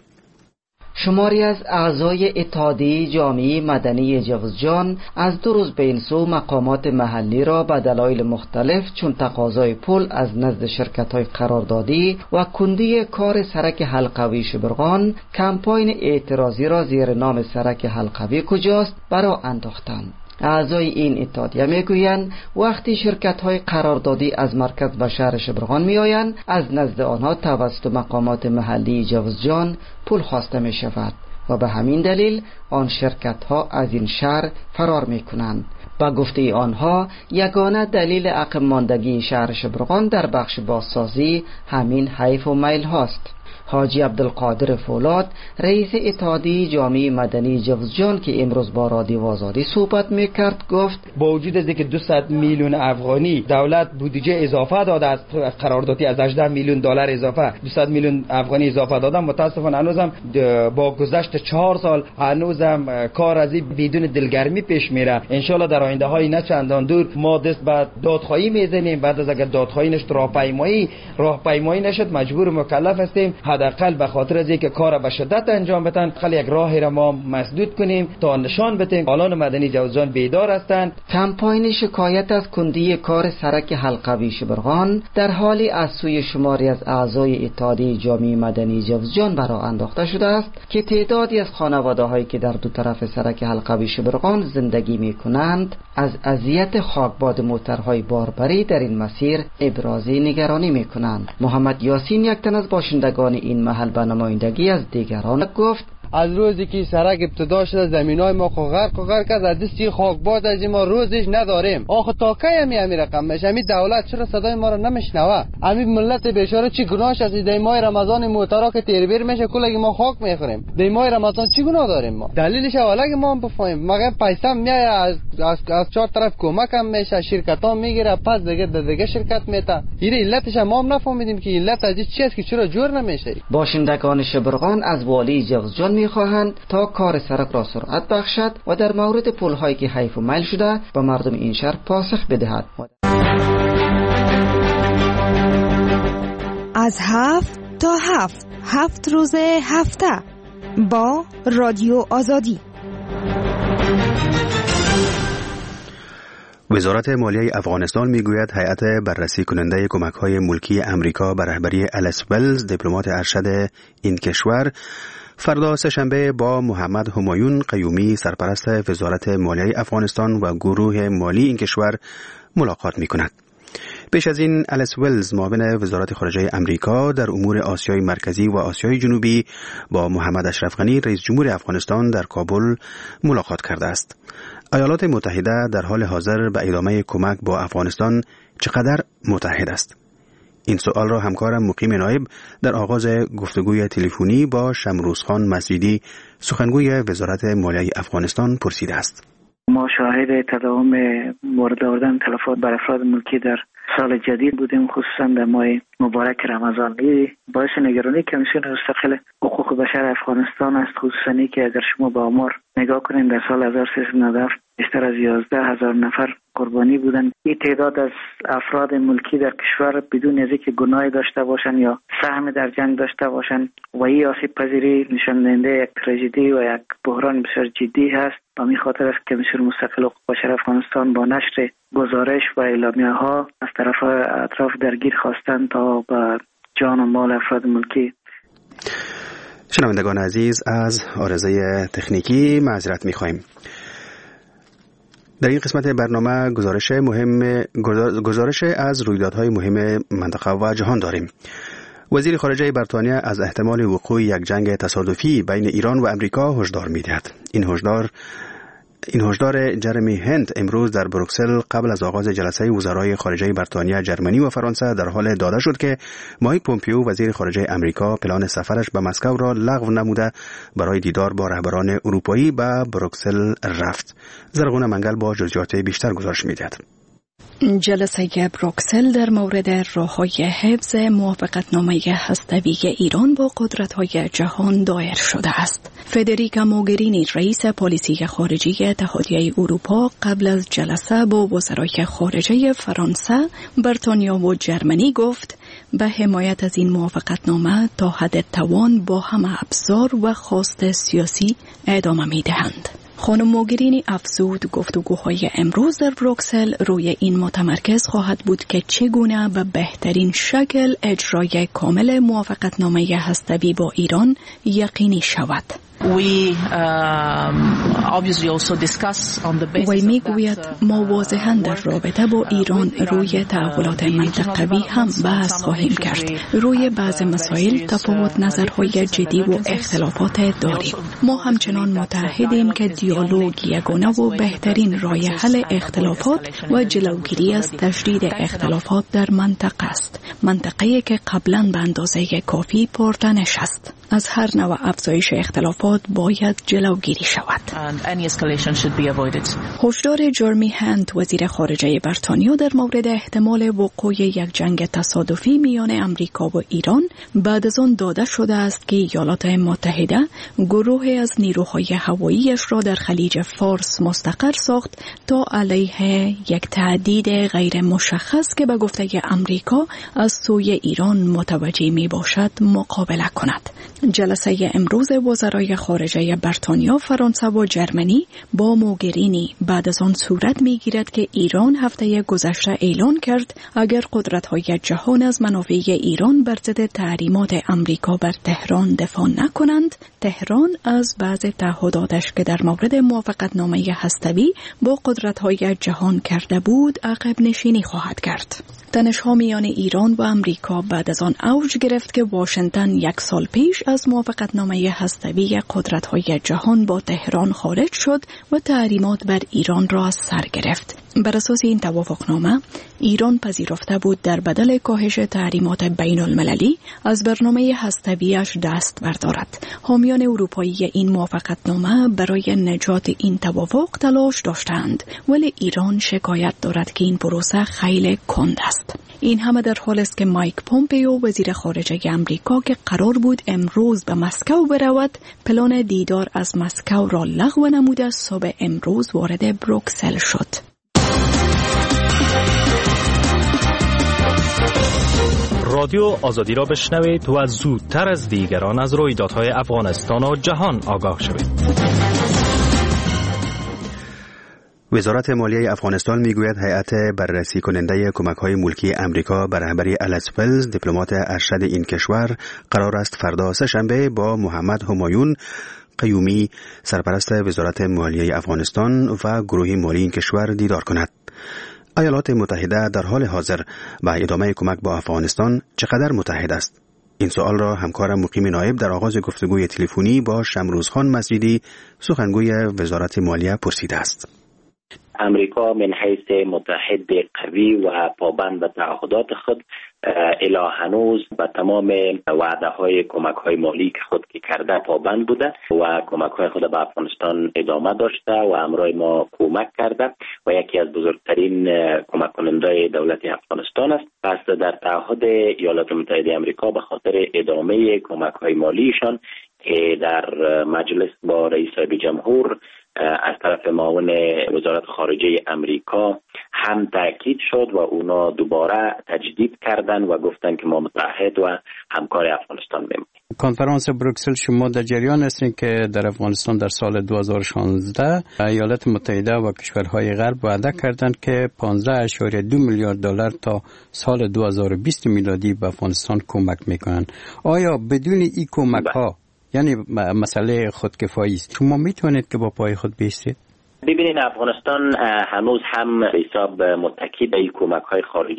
شماری از اعضای اتحادیه جامعه مدنی جوزجان از دو روز به این سو مقامات محلی را به دلایل مختلف چون تقاضای پول از نزد شرکت‌های قراردادی و کندی کار سرک حلقوی شبرغان کمپاین اعتراضی را زیر نام سرک حلقوی کجاست برآ انداختند. اعضای این اتحادیه میگویند وقتی شرکت‌های قراردادی از مرکز به شهر شبرغان میآیند از نزد آنها توسط مقامات محلی جوزجان پول خواسته می شود و به همین دلیل آن شرکت‌ها از این شهر فرار میکنند. با گفته آنها یگانه دلیل عقب ماندگی شهر شبرغان در بخش بازسازی همین حیف و میل هاست. حاجی عبدالقادر فولاد رئیس اتحادیه جامعه مدنی جوزجان که امروز با رادیو آزادی صحبت میکرد گفت با وجود از اینکه دویست میلیون افغانی دولت بودجه اضافه داده از قراردادی از هجده میلیون دلار اضافه دویست میلیون افغانی اضافه دادن، متاسفانه هنوزم با گذشت چهار سال هنوزم کار از بدون دلگرمی پیش میره. انشالله در آینده های نه چندان دور ما دست به دادخواهی میزنیم. بعد از اگر دادخواهی نشد راهپیمایی راهپیمایی نشد مجبور مکلف هستیم حداقل به خاطر از اینکه کار به شدت انجام بدن خیلی یک راهی را ما مسدود کنیم تا نشان بدیم آلان مدنی جوزجان بیدار هستند. کمپاین شکایت از کندی کار سرک حلقوی شبرغان در حالی از سوی شماری از اعضای اتحادیه جامعه مدنی جوزجان برآ انداخته شده است که تعدادی از خانواده‌هایی که در دو طرف سرک حلقوی شبرغان زندگی می‌کنند از اذیت خاکباد موترهای باربری در این مسیر ابراز نگرانی می‌کنند. محمد یاسین یک تن از باشندگان این محل به نمایندگی از دیگران گفت از روزی که سرک ابتدا شده زمینای ما غرق و غرق کرد، از دستی خاکباد از ما روزش نداریم. آخه تا کی همی همی رقم میشه؟ همی دولت چرا صدای ما رو نمیشنوه؟ همی ملت بیچاره چی گناهش از این ماه رمضان موترا که تیربیر میشه کلگی ما خاک میخوریم. دی ماه رمضان چی گناه داریم ما؟ دلیلش اولا ما هم بفهمیم. مگه پیسه میای از از, از چهار طرف کمک هم میشه، شرکت ها میگیره، پس دیگه دیگه شرکت میته. این علتش ما هم نفهمیدیم که علت از چی است که چرا جور نمیشه. باشندگان شبرغان از والی جوزجان میخواهند تا کار سرک را سرعت بخشد و در مورد پل‌هایی که حیف و میل شده به مردم این شهر پاسخ بدهد. از هفت تا هفت هفت روز هفته با رادیو آزادی. وزارت مالیه افغانستان میگوید هیئت بررسی کننده کمک‌های ملکی امریکا به رهبری الیس ولز دیپلمات ارشد این کشور فردا سه‌شنبه با محمد همایون قیومی سرپرست وزارت مالیه افغانستان و گروه مالی این کشور ملاقات می‌کند. پیش از این الیس ولز معاون وزارت خارجه امریکا در امور آسیای مرکزی و آسیای جنوبی با محمد اشرف غنی رئیس جمهور افغانستان در کابل ملاقات کرده است. ایالات متحده در حال حاضر به ادامه کمک با افغانستان چقدر متحد است؟ این سوال را همکارم مقیم نایب در آغاز گفتگوی تلفنی با شمروزخان مسجدی سخنگوی وزارت مالیه افغانستان پرسیده است. ما شاهد تداوم مورد آوردن تلفات بر افراد ملکی در سال جدید بودیم، خصوصا در ماه مبارک رمضان. باعث نگرانی کمیسیون مستقل حقوق بشر افغانستان است، خصوصا که اگر شما با آمار نگاه کنید در سال هزار و سیصد و نود بیشتر از یازده هزار نفر قربانی بودند. این تعداد از افراد ملکی در کشور بدون از اینکه گناهی داشته باشند یا سهم در جنگ داشته باشند و این آسیب پذیری نشان دهنده یک تراژدی و یک بحران بسیار جدی هست. به این خاطر است که کمیسیون مستقل حقوق بشر افغانستان با نشر گزارش و اعلامیه ها از طرف اطراف درگیر خواستند تا به جان و مال افراد ملکی. شنوندگان عزیز، از عارضه تکنیکی معذرت می‌خواهیم. در این قسمت برنامه گزارش مهم گزارش از رویدادهای مهم منطقه و جهان داریم. وزیر خارجه بریتانیا از احتمال وقوع یک جنگ تصادفی بین ایران و امریکا هشدار می‌دهد. این هشدار این هشدار جرمی هنت امروز در بروکسل قبل از آغاز جلسه وزرای خارجه بریتانیا، جرمنی و فرانسه در حال داده شد که مایک پومپیو وزیر خارجه امریکا پلان سفرش به مسکو را لغو نموده برای دیدار با رهبران اروپایی به بروکسل رفت. زرغون منگل با جزئیات بیشتر گزارش می‌دهد. جلسه بروکسل در مورد راه‌های حفظ موافقتنامه هسته‌ای ایران با قدرت‌های جهان دایر شده است. فدریکا موگرینی رئیس پلیسی خارجی اتحادیه اروپا قبل از جلسه با وزرای خارجه فرانسه، بریتانیا و جرمنی گفت به حمایت از این موافقتنامه تا حد توان با همه ابزار و خواست سیاسی ادامه می‌دهند. خانم موگرینی افزود گفتگوهای امروز در بروکسل روی این متمرکز خواهد بود که چگونه به بهترین شکل اجرای کامل موافقتنامه هسته‌ای با ایران یقینی شود. وی میگوید ما واضحاً در رابطه با ایران روی تحولات منطقوی هم بحث خواهیم کرد. روی بعض مسائل تفاوت نظرهای جدی و اختلافات داریم. ما همچنان متحدیم که دیالوگ یگانه و بهترین راه حل اختلافات و جلوگیری از تشدید اختلافات در منطقه است. منطقه‌ای که قبلاً به اندازه کافی پرتنش است. از هر نوع افزایش اختلافات باید جلوگیری شود. هشدار جرمی هند وزیر خارجه بریتانیا در مورد احتمال وقوع یک جنگ تصادفی میان امریکا و ایران بعد از آن داده شده است که ایالات متحده گروهی از نیروهای هواییش را در خلیج فارس مستقر ساخت تا علیه یک تهدید غیر مشخص که به گفته امریکا از سوی ایران متوجه می باشد مقابله کند. جلسه امروز وزرای خارجه بریتانیا، فرانسه و جرمنی با موگرینی بعد از آن صورت می‌گیرد که ایران هفته گذشته اعلان کرد اگر قدرت‌های جهان از منافع ایران بر ضد تحریمات امریکا بر تهران دفاع نکنند، تهران از بعض تعهداتش که در مورد موافقتنامه هسته‌ای با قدرت‌های جهان کرده بود عقب نشینی خواهد کرد. تنش‌ها میان ایران و امریکا بعد از آن اوج گرفت که واشنگتن یک سال پیش از موافقتنامه هسته‌ای قدرت‌های جهان با تهران خارج شد و تحریمات بر ایران را از سر گرفت. بر اساس این توافقنامه ایران پذیرفته بود در بدل کاهش تحریمات بین المللی از برنامه هسته‌ایش دست بردارد. حامیان اروپایی این موافقتنامه برای نجات این توافق تلاش داشتند، ولی ایران شکایت دارد که این پروسه خیلی کند است. این همه در حال است که مایک پومپیو وزیر خارجه امریکا که قرار بود امروز به مسکو برود، پلان دیدار از مسکو را لغو نموده صبح امروز وارد بروکسل شد. رادیو آزادی را بشنوید و زودتر از دیگران از رویدادهای افغانستان و جهان آگاه شوید. وزارت مالیه افغانستان میگوید هیئت بررسی کننده کمک‌های ملکی امریکا به رهبری الیس ولز، دیپلمات ارشد این کشور، قرار است فردا سه‌شنبه با محمد همایون قیومی، سرپرست وزارت مالیه افغانستان و گروه مالی این کشور دیدار کند. ایالات متحده در حال حاضر به ادامه کمک با افغانستان چقدر متحد است؟ این سوال را همکارم مقیم نایب در آغاز گفتگوی تلفنی با شمروزخان مسجدی، سخنگوی وزارت مالیه، پرسیده است. امریکا من حیث متحد قوی و پابند به تعهدات خود الی هنوز به تمام وعده های کمک های مالی که خود که کرده پابند بوده و کمک های خود به افغانستان ادامه داشته و همراه ما کمک کرده و یکی از بزرگترین کمک کننده دولت افغانستان است. پس در تعهد ایالات متحده آمریکا به خاطر ادامه کمک های مالیشان که در مجلس با رئیس جمهور از طرف معاون وزارت خارجه امریکا هم تاکید شد و اونا دوباره تجدید کردن و گفتن که ما متحد و همکار افغانستان میمونیم. کنفرانس بروکسل شما در جریان هستین که در افغانستان در سال دو هزار و شانزده ایالات متحده و کشورهای غرب وعده کردند که پانزده اشاریه دو میلیارد دلار تا سال دو هزار و بیست میلادی به افغانستان کمک میکنن. آیا بدون این کمک ها یعنی مسئله خودکفایی است، شما میتونید که با پای خود بیستید؟ ببینید افغانستان هنوز هم به حساب متکی به کمک های خارجی است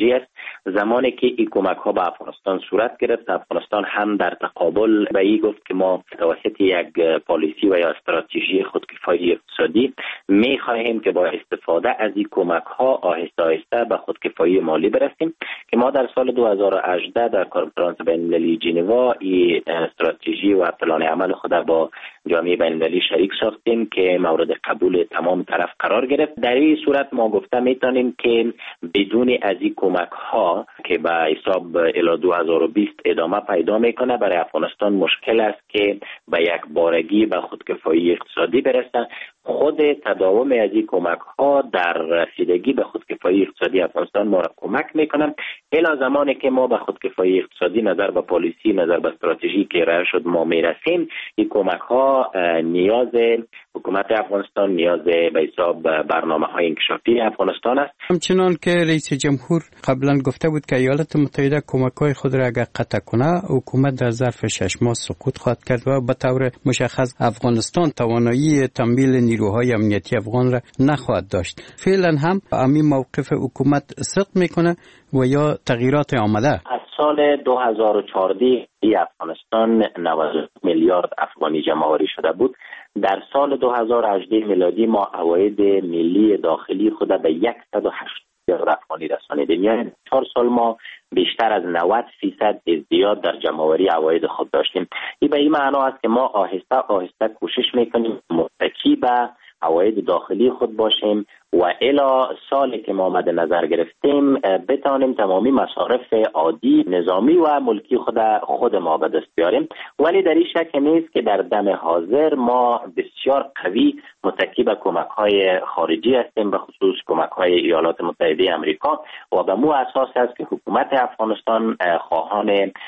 زمانی که این کمک ها به افغانستان صورت گرفت، افغانستان هم در تقابل به این گفت که ما توسط یک پالیسی و یا استراتژی خودکفایی اقتصادی می خواهیم که با استفاده از این کمک ها آهسته آهسته به خودکفایی مالی برسیم، که ما در سال دو هزار و هجده در کنفرانس بین‌المللی ژنوا این استراتژی و پلان عمل خود با جامعه بین‌المللی شریک ساختیم که مورد قبول تمام طرف قرار گرفت. در این صورت ما گفته میتونیم که بدون از این کمک ها که به حساب الی دو هزار و بیست ادامه پیدا میکنه، برای افغانستان مشکل است که به یک بارگی به خودکفایی اقتصادی برسه. خود تداوم از این کمک ها در رسیدگی به خودکفایی اقتصادی افغانستان ما را کمک میکنه. الی زمانی که ما به خودکفایی اقتصادی نظر به پالیسی، نظر به استراتژی که ارائه شد ما میرسیم، این کمک ها نیاز حکومت افغانستان، نیاز به حساب برنامه های انکشافی افغانستان است. همچنان که رئیس جمهور قبلا گفته بود که ایالات متحده کمک های خود را اگر قطع کنه، حکومت در ظرف شش ماه سقوط خواهد کرد و به طور مشخص افغانستان توانایی تمویل نیروهای امنیتی افغان را نخواهد داشت. فعلا هم همین موقف حکومت صدق میکنه و یا تغییرات آمده؟ از سال دو هزار و چهارده افغانستان نود میلیارد افغانی جمع‌آوری شده بود. در سال دو هزار و هجده میلادی ما عواید ملی داخلی خود به صد و هشت میلیارد افغانی رسانیدیم. یعنی چهار سال ما بیشتر از نود فیصد ازدیاد در جمع‌آوری عواید خود داشتیم. این به این معنا است که ما آهسته آهسته کوشش میکنیم متکی به عواید داخلی خود باشیم و الی سالی که ما مد نظر گرفتیم بتانیم تمامی مصارف عادی نظامی و ملکی خود خود ما به دست بیاریم. ولی در این شک نیست که در دم حاضر ما بسیار قوی متکی به کمک های خارجی هستیم، به خصوص کمک های ایالات متحده آمریکا، و به مو اساس است که حکومت افغانستان خواهان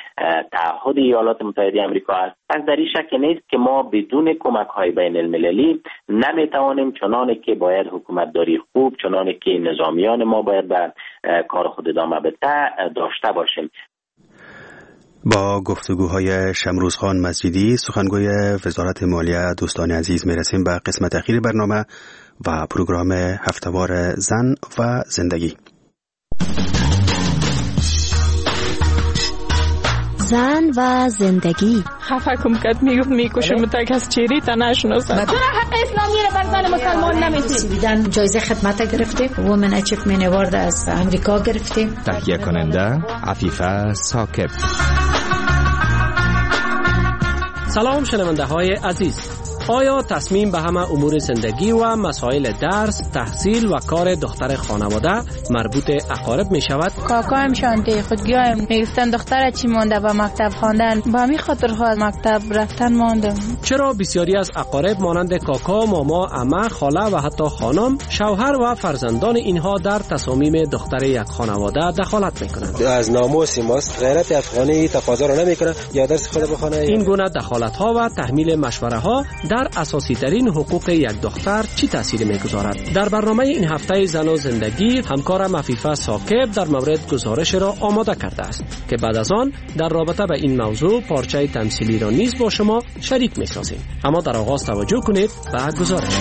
تعهد ایالات متحده آمریکا است. از در این شک نیست که ما بدون کمک های بین المللی نمیتوانیم چنانه که باید حکومت داری خوب، چنانه که نظامیان ما باید به کار خود ادامه بده داشته باشیم. با گفتگوهای شمروز خان مسجدی، سخنگوی وزارت مالیه، دوستان عزیز میرسیم به قسمت اخیر برنامه و پروگرام هفته‌وار زن و زندگی. زن و زندگی. خفه کم کد میگفت میکشم تک از چیری تا نشناسم. چرا حق اسلامی رو بر زن مسلمان نمیدی؟ سویدن جایزه خدمت گرفته، وومن اچیومنت اوارد از امریکا گرفته. تهیه کننده عفیفه ساکب. سلام شنونده های عزیز. آیا تصمیم به همه امور زندگی و مسائل درس، تحصیل و کار دختر خانواده مربوط اقارب می شود؟ کاکایم شانته خودگیایم میگفتن دختر چی مانده به مکتب خواندن، با همین خاطر خواهد مکتب رفتن ماندم. چرا بسیاری از اقارب مانند کاکا، ماما، عمه، خاله و حتی خانم، شوهر و فرزندان اینها در تصامیم دختر یک خانواده دخالت می کنند؟ از ناموس ماست، غیرت افغانی تقاضا را نمی کنه یا درس خود بخونه. این گونه دخالت ها و تحمیل مشوره ها در اساسی ترین حقوق یک دختر چی تأثیری میگذارد؟ در برنامه این هفته زن و زندگی همکارم عفیفه ساکب در مورد گزارش را آماده کرده است که بعد از آن در رابطه به این موضوع پارچه تمثیلی را نیز با شما شریک میسازیم. اما در آغاز توجه کنید به گزارش.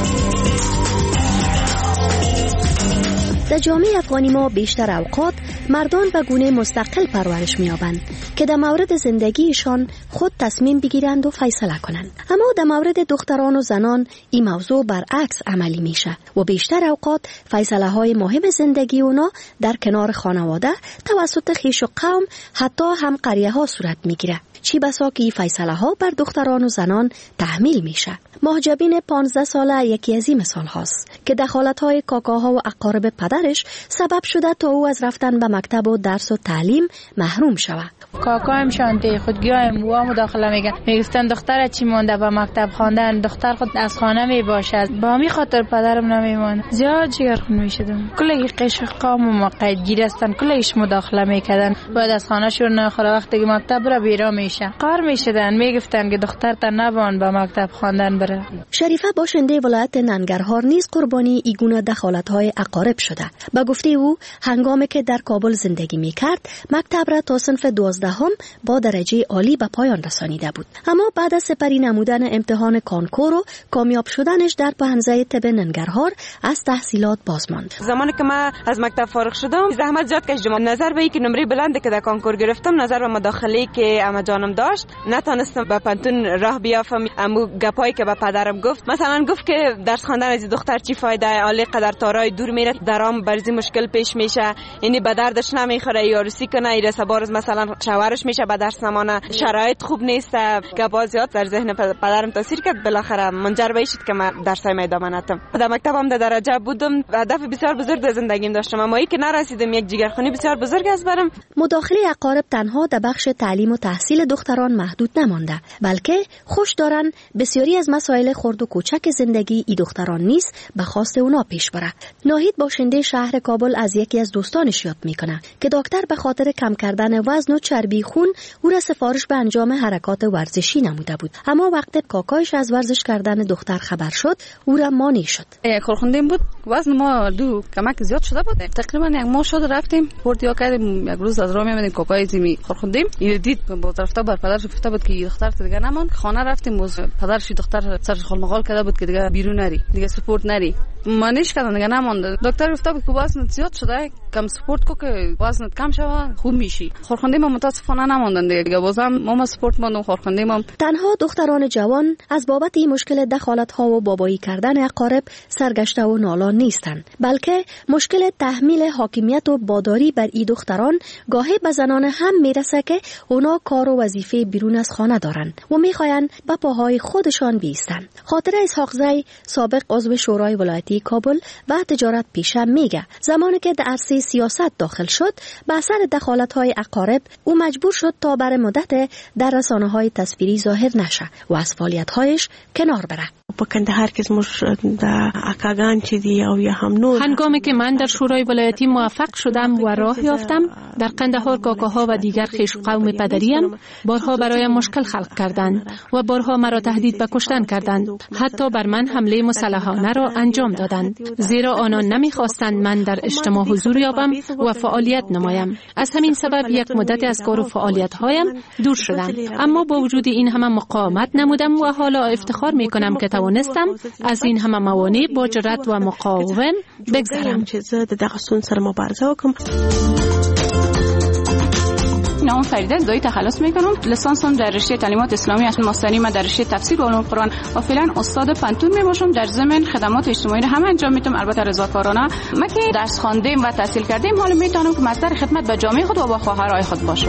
در جامعه افغانی ما بیشتر اوقات مردان به گونه مستقل پرورش می‌یابند که در مورد زندگیشان خود تصمیم بگیرند و فیصله کنند. اما در مورد دختران و زنان این موضوع برعکس عملی میشه و بیشتر اوقات فیصله های مهم زندگی اونا در کنار خانواده توسط خویش و قوم، حتی هم قریه ها صورت میگیره. چی بسا که این فیصله ها بر دختران و زنان تحمیل میشه. محجبین پانزده ساله یکی از این مثال هاست که دخالت های کاکاها و اقارب پدرش سبب شده تا او از رفتن به مکتب و درس و تعلیم محروم شود. کاکایم شانته خودگیایم و مداخله میگن میگفتن دختر چی مونده به مکتب خواندن، دختر خود از خانه میباشد، با همین خاطر پدرم نمیمونه. زیاد جگرخون میشدم. کلی قش قوم و مقید گیر هستن، کلیش مداخله میکردن. بعد از خانه شور نخوره وقتی که مکتب را بیرا میشه میشه. قار میشدن، میگفتن که دختر تا نبان با مکتب خواندن بره. شریفه باشنده ولایت ننگرهار نیز قربانی ایگونه دخالت‌های اقارب شده. به گفته او هنگامی که در کابل زندگی میکرد مکتب را تا صنف دوازدهم با درجه عالی به پایان رسانیده بود، اما بعد از سپری نمودن امتحان کانکور و کامیاب شدنش در پهنزه طب ننگرهار از تحصیلات باز ماند. زمانی که من از مکتب فارغ شدم زحمت زیاد کشیدم. نظر به اینکه نمره بلندی که در کانکور گرفتم، نظر به مداخله که اما جانم داشت، نتونستم به پانتون راه بیافتم. امو گپایی که به پدرم گفت، مثلا گفت که درس خواندن از دختر چی فایده، عالی قدر تارای دور میره، درام برزی مشکل پیش میشه، یعنی به دردش نمیخوره، یارسی کنه، ایره سبارز مثلا شوهرش میشه به درس نمانه، شرایط خوب نیست. گپا زیاد در ذهن پدرم تاثیر کرد. بالاخره منجر به این شد که من درسای می ادامه ندادم. در مکتبم در درجه بودم، هدف بسیار بزرگ در زندگیم داشتم، اما ای که نرسیدم یک جگرخونی بسیار بزرگ است برام. مداخله اقارب تنها در بخش تعلیم و تحصیل دختران محدود نمانده، بلکه خوش دارن بسیاری از مسائل خرد و کوچک زندگی ای دختران نیست به خواست اونا پیش بره. ناهید باشنده شهر کابل از یکی از دوستانش یاد میکنه که دکتر به خاطر کم کردن وزن و چربی خون او را سفارش به انجام حرکات ورزشی نموده بود، اما وقتی کاکایش از ورزش کردن دختر خبر شد او را مانع شد. خورخوندیم بود، وزن ما دو کمک زیاد شده بود، تقریبا یک ماه شد رفتیم پورتیا کردیم. یک روز از راه میمدیم کاکای زمی خورخوندیم، این دید با طرفتا بر پدرش گفته بود که دختر دیگه نمان. خانه رفتیم و پدرش دختر سرش خلمغال کرده بود که دیگه بیرون نری، دیگه سپورت نری. مانیش کردن دیگه نماند. دکتر گفته بود که وزنت زیاد شده، کم سپورت کو که وزنت کم شوه خوب میشی. خورخوندیم ما متاسفانه نماندن دیگه، بازم ما سپورت ماندم خورخوندیم. تنها دختران جوان از بابت این مشکل دخالت ها و بابایی کردن اقارب سرگشته و نالان نیستند، بلکه مشکل تحمیل حاکمیت و باداری بر این دختران گاهی به زنان هم میرسه که اونا کار و وظیفه بیرون از خانه دارن و میخواین به پاهای خودشان بیستن. خاطر اسحاق زی سابق عضو شورای ولایتی کابل و تجارت پیشه میگه زمانی که در عرصه سیاست داخل شد به اثر دخالت های اقارب او مجبور شد تا بر مدت در رسانه های تصویری ظاهر نشه و از فعالیت هایش کنار بره. په کندهار کې زموږ د اکاګان چې دی او یا هم نور. هنگامی که من در شورای ولایتی موفق شدم و راه یافتم، در قندهار کاکاها و دیگر خویش قوم پدریم بارها برایم مشکل خلق کردند و بارها مرا تهدید به کشتن کردند. حتی بر من حمله مسلحانه را انجام دادند، زیرا آنان نمیخواستند من در اجتماع حضور یابم و فعالیت نمایم. از همین سبب یک مدت از کار و فعالیت هایم دور شدم، اما با وجود این همه مقاومت نمودم و حالا افتخار میکنم که توانستم از این همه موانع با جرأت و مقاومت بگذرم. نام فریده زایی تخلص میکنم. لیسانسم در رشته تعلیمات اسلامی است، ماستری ما در رشته تفسیر و علوم قرآن و فعلا استاد پنتون میباشم. در ضمن خدمات اجتماعی رو هم انجام میدم، البته رضاکارانه. ما که درس خواندیم و تحصیل کردیم حالا میتونم که مصدر خدمت به جامعه خود و با خواهرای خود باشم.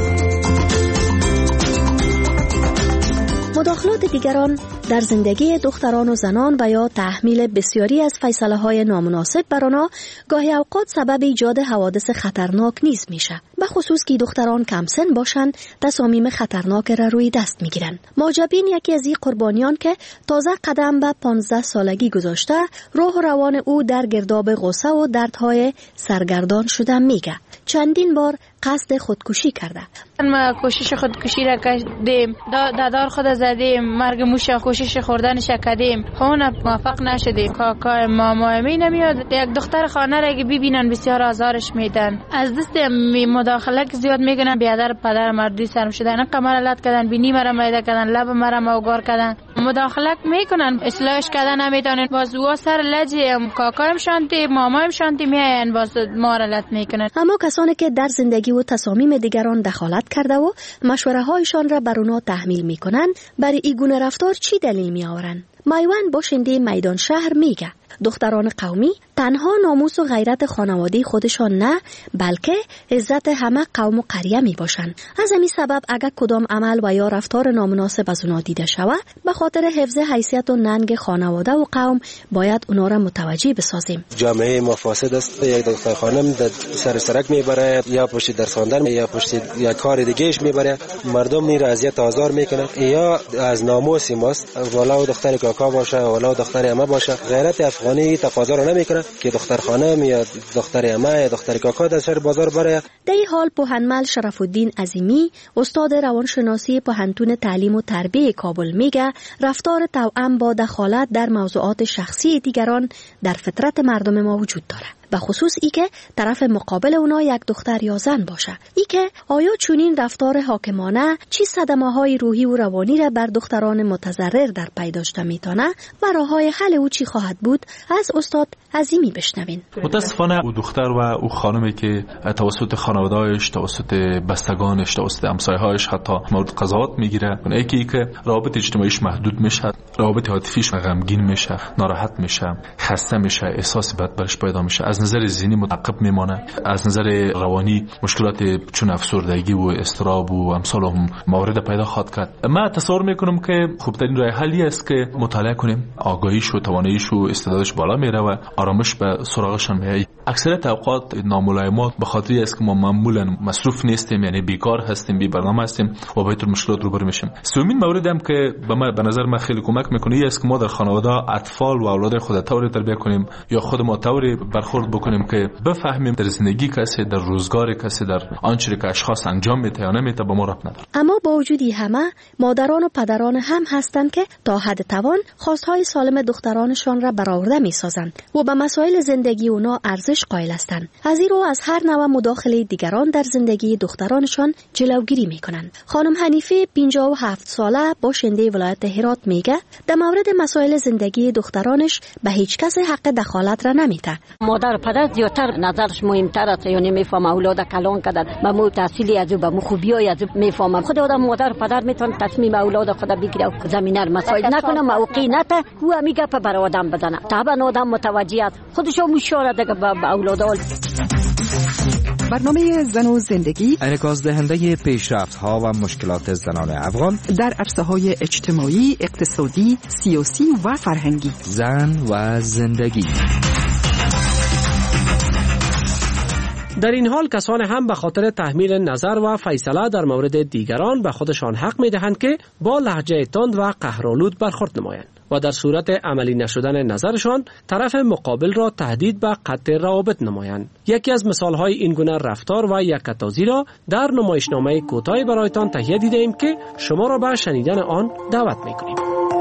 مداخلات دیگران در زندگی دختران و زنان و یا تحمیل بسیاری از فیصله های نامناسب بر آنها گاهی اوقات سبب ایجاد حوادث خطرناک نیز میشه، به خصوص که دختران کم سن باشند تصامیم خطرناک را روی دست میگیرن. ماجبین یکی از این قربانیان که تازه قدم به پانزده سالگی گذاشته، روح و روان او در گرداب غصه و دردهای سرگردان شده میگه چندین بار قصد خودکشی کرده. ما کوشش خودکشی را کردیم، دادار خود زدیم، مرگ موش کوشش خوردنش کردیم، خونه موفق نشدیم. کاکا ماما می نمیاد، یک دختر خانه را که ببینن بسیار آزارش میدن. از دست می مداخله زیاد میکنن، بیادر پدر مردی سرم شدن، قمر لط کردن، بینی مرا میده کردن، لب مرا موگار کردن، مداخله میکنن، اصلاحش کردن نمیتونن. باز او سر لجی کاکایم شانتی مامایم شانتی میاین باز ما را لط میکنن. اما کسانی که در زندگی و تصامیم دیگران دخالت کرده و مشوره هایشان را بر اونا تحمیل میکنن، برای این گونه رفتار چی دلیل می آورن؟ مایوان باشنده میدان شهر میگه دختران قومی تنها ناموس و غیرت خانواده خودشان نه، بلکه عزت همه قوم و قریه می باشن. از همین سبب اگر کدام عمل و یا رفتار نامناسب از اونا دیده شود، به خاطر حفظ حیثیت و ننگ خانواده و قوم باید اونا را متوجه بسازیم. جامعه ما فاسد است. یک دختر خانم در سر سرک میبره، یا پشت درس خواندن یا پشت یا کار دیگهش میبره، مردم میره اذیت آزار میکنه، یا از ناموس ماست. والا و دختر که کاکا باشه ولا دختر عمه باشه. غیرت افغانی تقاضا رو نمیکنه که دختر خانم یا دختر عمه یا دختر کاکا در سر بازار بره. در این حال پوهنمل شرف الدین عظیمی استاد روانشناسی پوهنتون تعلیم و تربیت کابل میگه رفتار توأم با دخالت در موضوعات شخصی دیگران در فطرت مردم ما وجود داره، و خصوص ای که طرف مقابل اونا یک دختر یا زن باشه. ای که آیا چنین رفتار حاکمانه چی صدمه‌های روحی و روانی را بر دختران متضرر در پی داشته میتونه و راههای حل او چی خواهد بود از استاد عظیمی بشنوین. متاسفانه او دختر و او خانمی که توسط خانواده‌اش، توسط بستگانش، توسط همسایه‌هاش حتی مورد قضاوت میگیره، اون یکی که رابطه اجتماعیش محدود میشه، رابطه عاطفیش غمگین میشه، ناراحت میشه، خسته میشه، احساس بد برش پیدا میشه، از نظر ذهنی متعقب میمانه، از نظر روانی مشکلات چون افسردگی و اضطراب و امثال هم موارد پیدا خواهد کرد. من تصور میکنم که خوبترین راه حلی است که مطالعه کنیم، آگاهیش و تواناییش و استعدادش بالا میره و آرامش به سراغشان میاد. اکثریت اوقات ناملایمات به خاطر است که ما معمولا مصروف نیستیم، یعنی بیکار هستیم، بی برنامه هستیم و با این مشکلات روبرو میشیم. سومین موردی هم که به من به نظر من خیلی کمک میکنه است که ما در خانواده اطفال و اولاد خود طوری تربیت کنیم یا خود ما طوری برخورد بکنیم که بفهمیم در زندگی کسی، در روزگار کسی، در آنچه که اشخاص انجام میده یا نمیده به ما ربط نداره. اما با وجودی همه مادران و پدران هم هستند که تا حد توان خواستهای سالم دخترانشان را برآورده میسازند و به مسائل زندگی اونا ارزش قائل هستند. از این رو از هر نوع مداخله دیگران در زندگی دخترانشان جلوگیری میکنند. خانم حنیفه پنجاه و هفت ساله باشنده ولایت هرات میگه در مورد مسائل زندگی دخترانش به هیچ کس حق دخالت را نمیده. مادر پدر زیادتر نظرش مهمتر است، یعنی میفهمه اولاد کلان کردن به مو تحصیلی از به مو خوبیای از میفهمه. خود آدم مادر پدر میتونه تصمیم اولاد خود بگیره و زمینه رو مسائل نکنه، موقعی نته او همی گپ بر آدم بزنه. طبعا آدم متوجه است خودش مشوره دیگه به اولاد. برنامه زن و زندگی انعکاس دهنده پیشرفت ها و مشکلات زنان افغان در عرصه های اجتماعی، اقتصادی، سیاسی و فرهنگی. زن و زندگی. در این حال کسان هم به خاطر تحمیل نظر و فیصله در مورد دیگران به خودشان حق می‌دهند که با لهجه تند و قهرآلود برخورد نمایند و در صورت عملی نشدن نظرشان طرف مقابل را تهدید به قطع روابط نمایند. یکی از مثال‌های این گونه رفتار و یکتازی را در نمایشنامه کوتاهی برایتان تهیه دیده‌ایم که شما را به شنیدن آن دعوت می‌کنیم.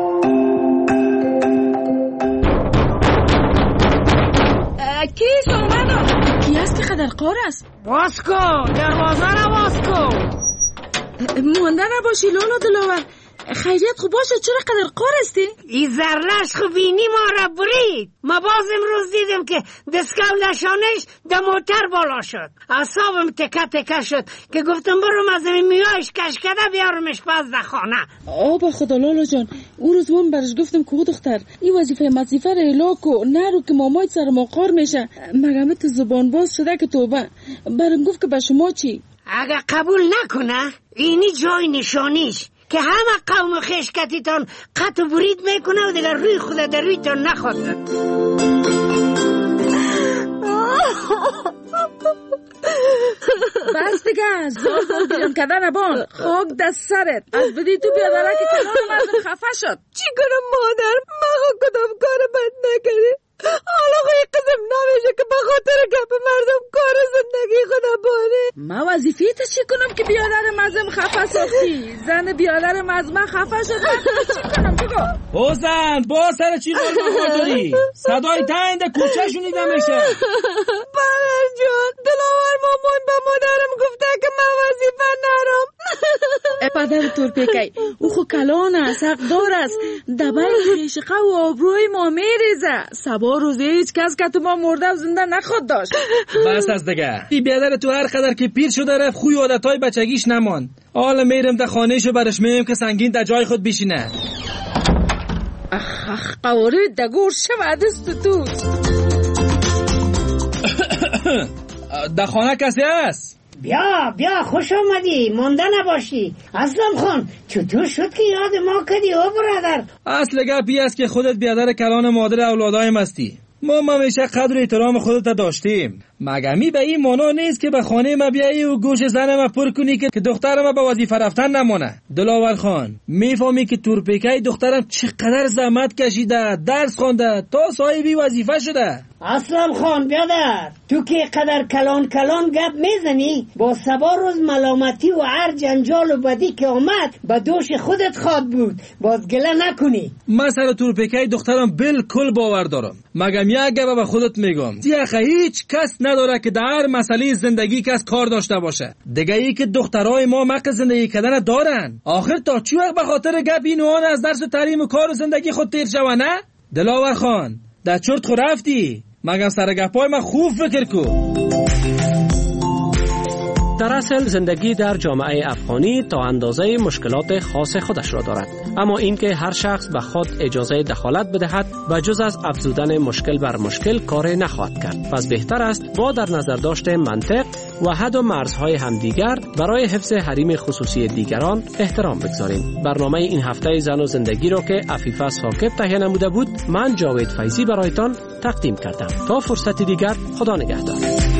کیست اومدم؟ کی است که خدر قار است؟ باز کن دروازه را باز کن. مونده نباشی لالا دلاور. خیریت خوب باشه، چرا قدر قار استی؟ این زرلش خوب بینی ما را برید. ما باز امروز دیدم که دستگاه نشانش در موتر بالا شد. اعصابم تکه تکه شد که گفتم برم از این میایش کشکده بیارمش باز در خانه. آبا خدا لالا جان، اون روز من برش گفتم که دختر این وظیفه مزیفه را الاکو نرو که مامایت سر ما قار میشه. مگمه تو زبان باز شده که توبه. برم گفت که به شما چی؟ اگه قبول نکنه اینی جای نشانیش که همه قوم خشکتیتان قط و برید میکنه و دیگر روی خود در رویتان نخواد. بس دیگه زار زار بیرم کدن بان خاک دست سرت از بدی تو بیادره که کنار مردم خفه شد. چی کنم مادر؟ ما کدام کار بد نکردی. حالا خوی قسم نمیشه که به خاطر گپ مردم کار زندگی خدا باره. ما وظیفه تا چی کنم که بیادر مردم خفه ساختی؟ زن بیادر مردم خفه شد چی کنم بگو؟ او زن با سر چی رول بخورداری؟ صدای تند کوچه شونیده میشه. برر جان دلاور مامان به مادرم گفته که من وظیفه نرم. ای پدر تور پیکی او خو کلان است، حقدار است، دبای خیشقه و آبروی ما میریزه. سبا روزی هیچ کس که تو ما مرده و زنده نخواد داشت. بس از دیگه این بیادر تو هر قدر که پیر شده رفت خوی عادتهای بچگیش نمان. حالا میرم در خانهشو برش میم که سنگین در جای خود بشینه. اخ اخ قواره دگور شود است تو در خانه کسی هست؟ بیا بیا خوش آمدی، مونده نباشی. اسلام خان چطور شد که یاد ما کردی او برادر؟ اصل گپی است که خودت بیادر کلان مادر اولادایم هستی. ما همیشه قدر احترام خودت داشتیم. مگمی به این معنا نیست که به خانه ما بیایی و گوش زن ما پر کنی که دختر ما به وظیفه رفتن نمونه. دلاور خان، میفهمی که تورپیکای دخترم چقدر زحمت کشیده، درس خوانده تا صاحبی وظیفه شده. اسلام خان بیادر، تو که قدر کلان کلان گپ میزنی، با سبا روز ملامتی و هر جنجال و بدی که آمد به دوش خودت خواد بود، باز گله نکنی. من سر تورپیکای دخترم بالکل باور دارم. مگم یک گپ به خودت میگم، دیگه هیچ کس نداره که در مسئله زندگی کس کار داشته باشه. دیگه ای که دخترای ما مق زندگی کردن دارن. آخر تا چی وقت به خاطر گپ اینوان از درس و تعلیم و کار و زندگی خود تیر شوه نه؟ دلاور خان، در چرت خو رفتی؟ مگم سر گپای من خوب فکر کو. در اصل زندگی در جامعه افغانی تا اندازه مشکلات خاص خودش را دارد، اما اینکه هر شخص به خود اجازه دخالت بدهد و جز از افزودن مشکل بر مشکل کار نخواهد کرد. پس بهتر است با در نظر داشته منطق و حد و مرزهای همدیگر برای حفظ حریم خصوصی دیگران احترام بگذاریم. برنامه این هفته زن و زندگی را که عفیفه ثاقب تهیه نموده بود، من جاوید فیضی برایتان تقدیم کردم. تا فرصت دیگر، خدا نگهدار.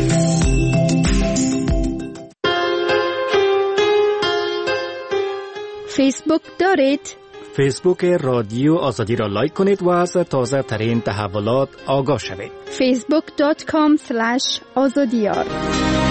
فیسبوک دارید؟ فیسبوک رادیو آزادی را لایک کنید و از تازه ترین تحولات آگاه شوید. فیسبوک دات کام اسلش آزادیار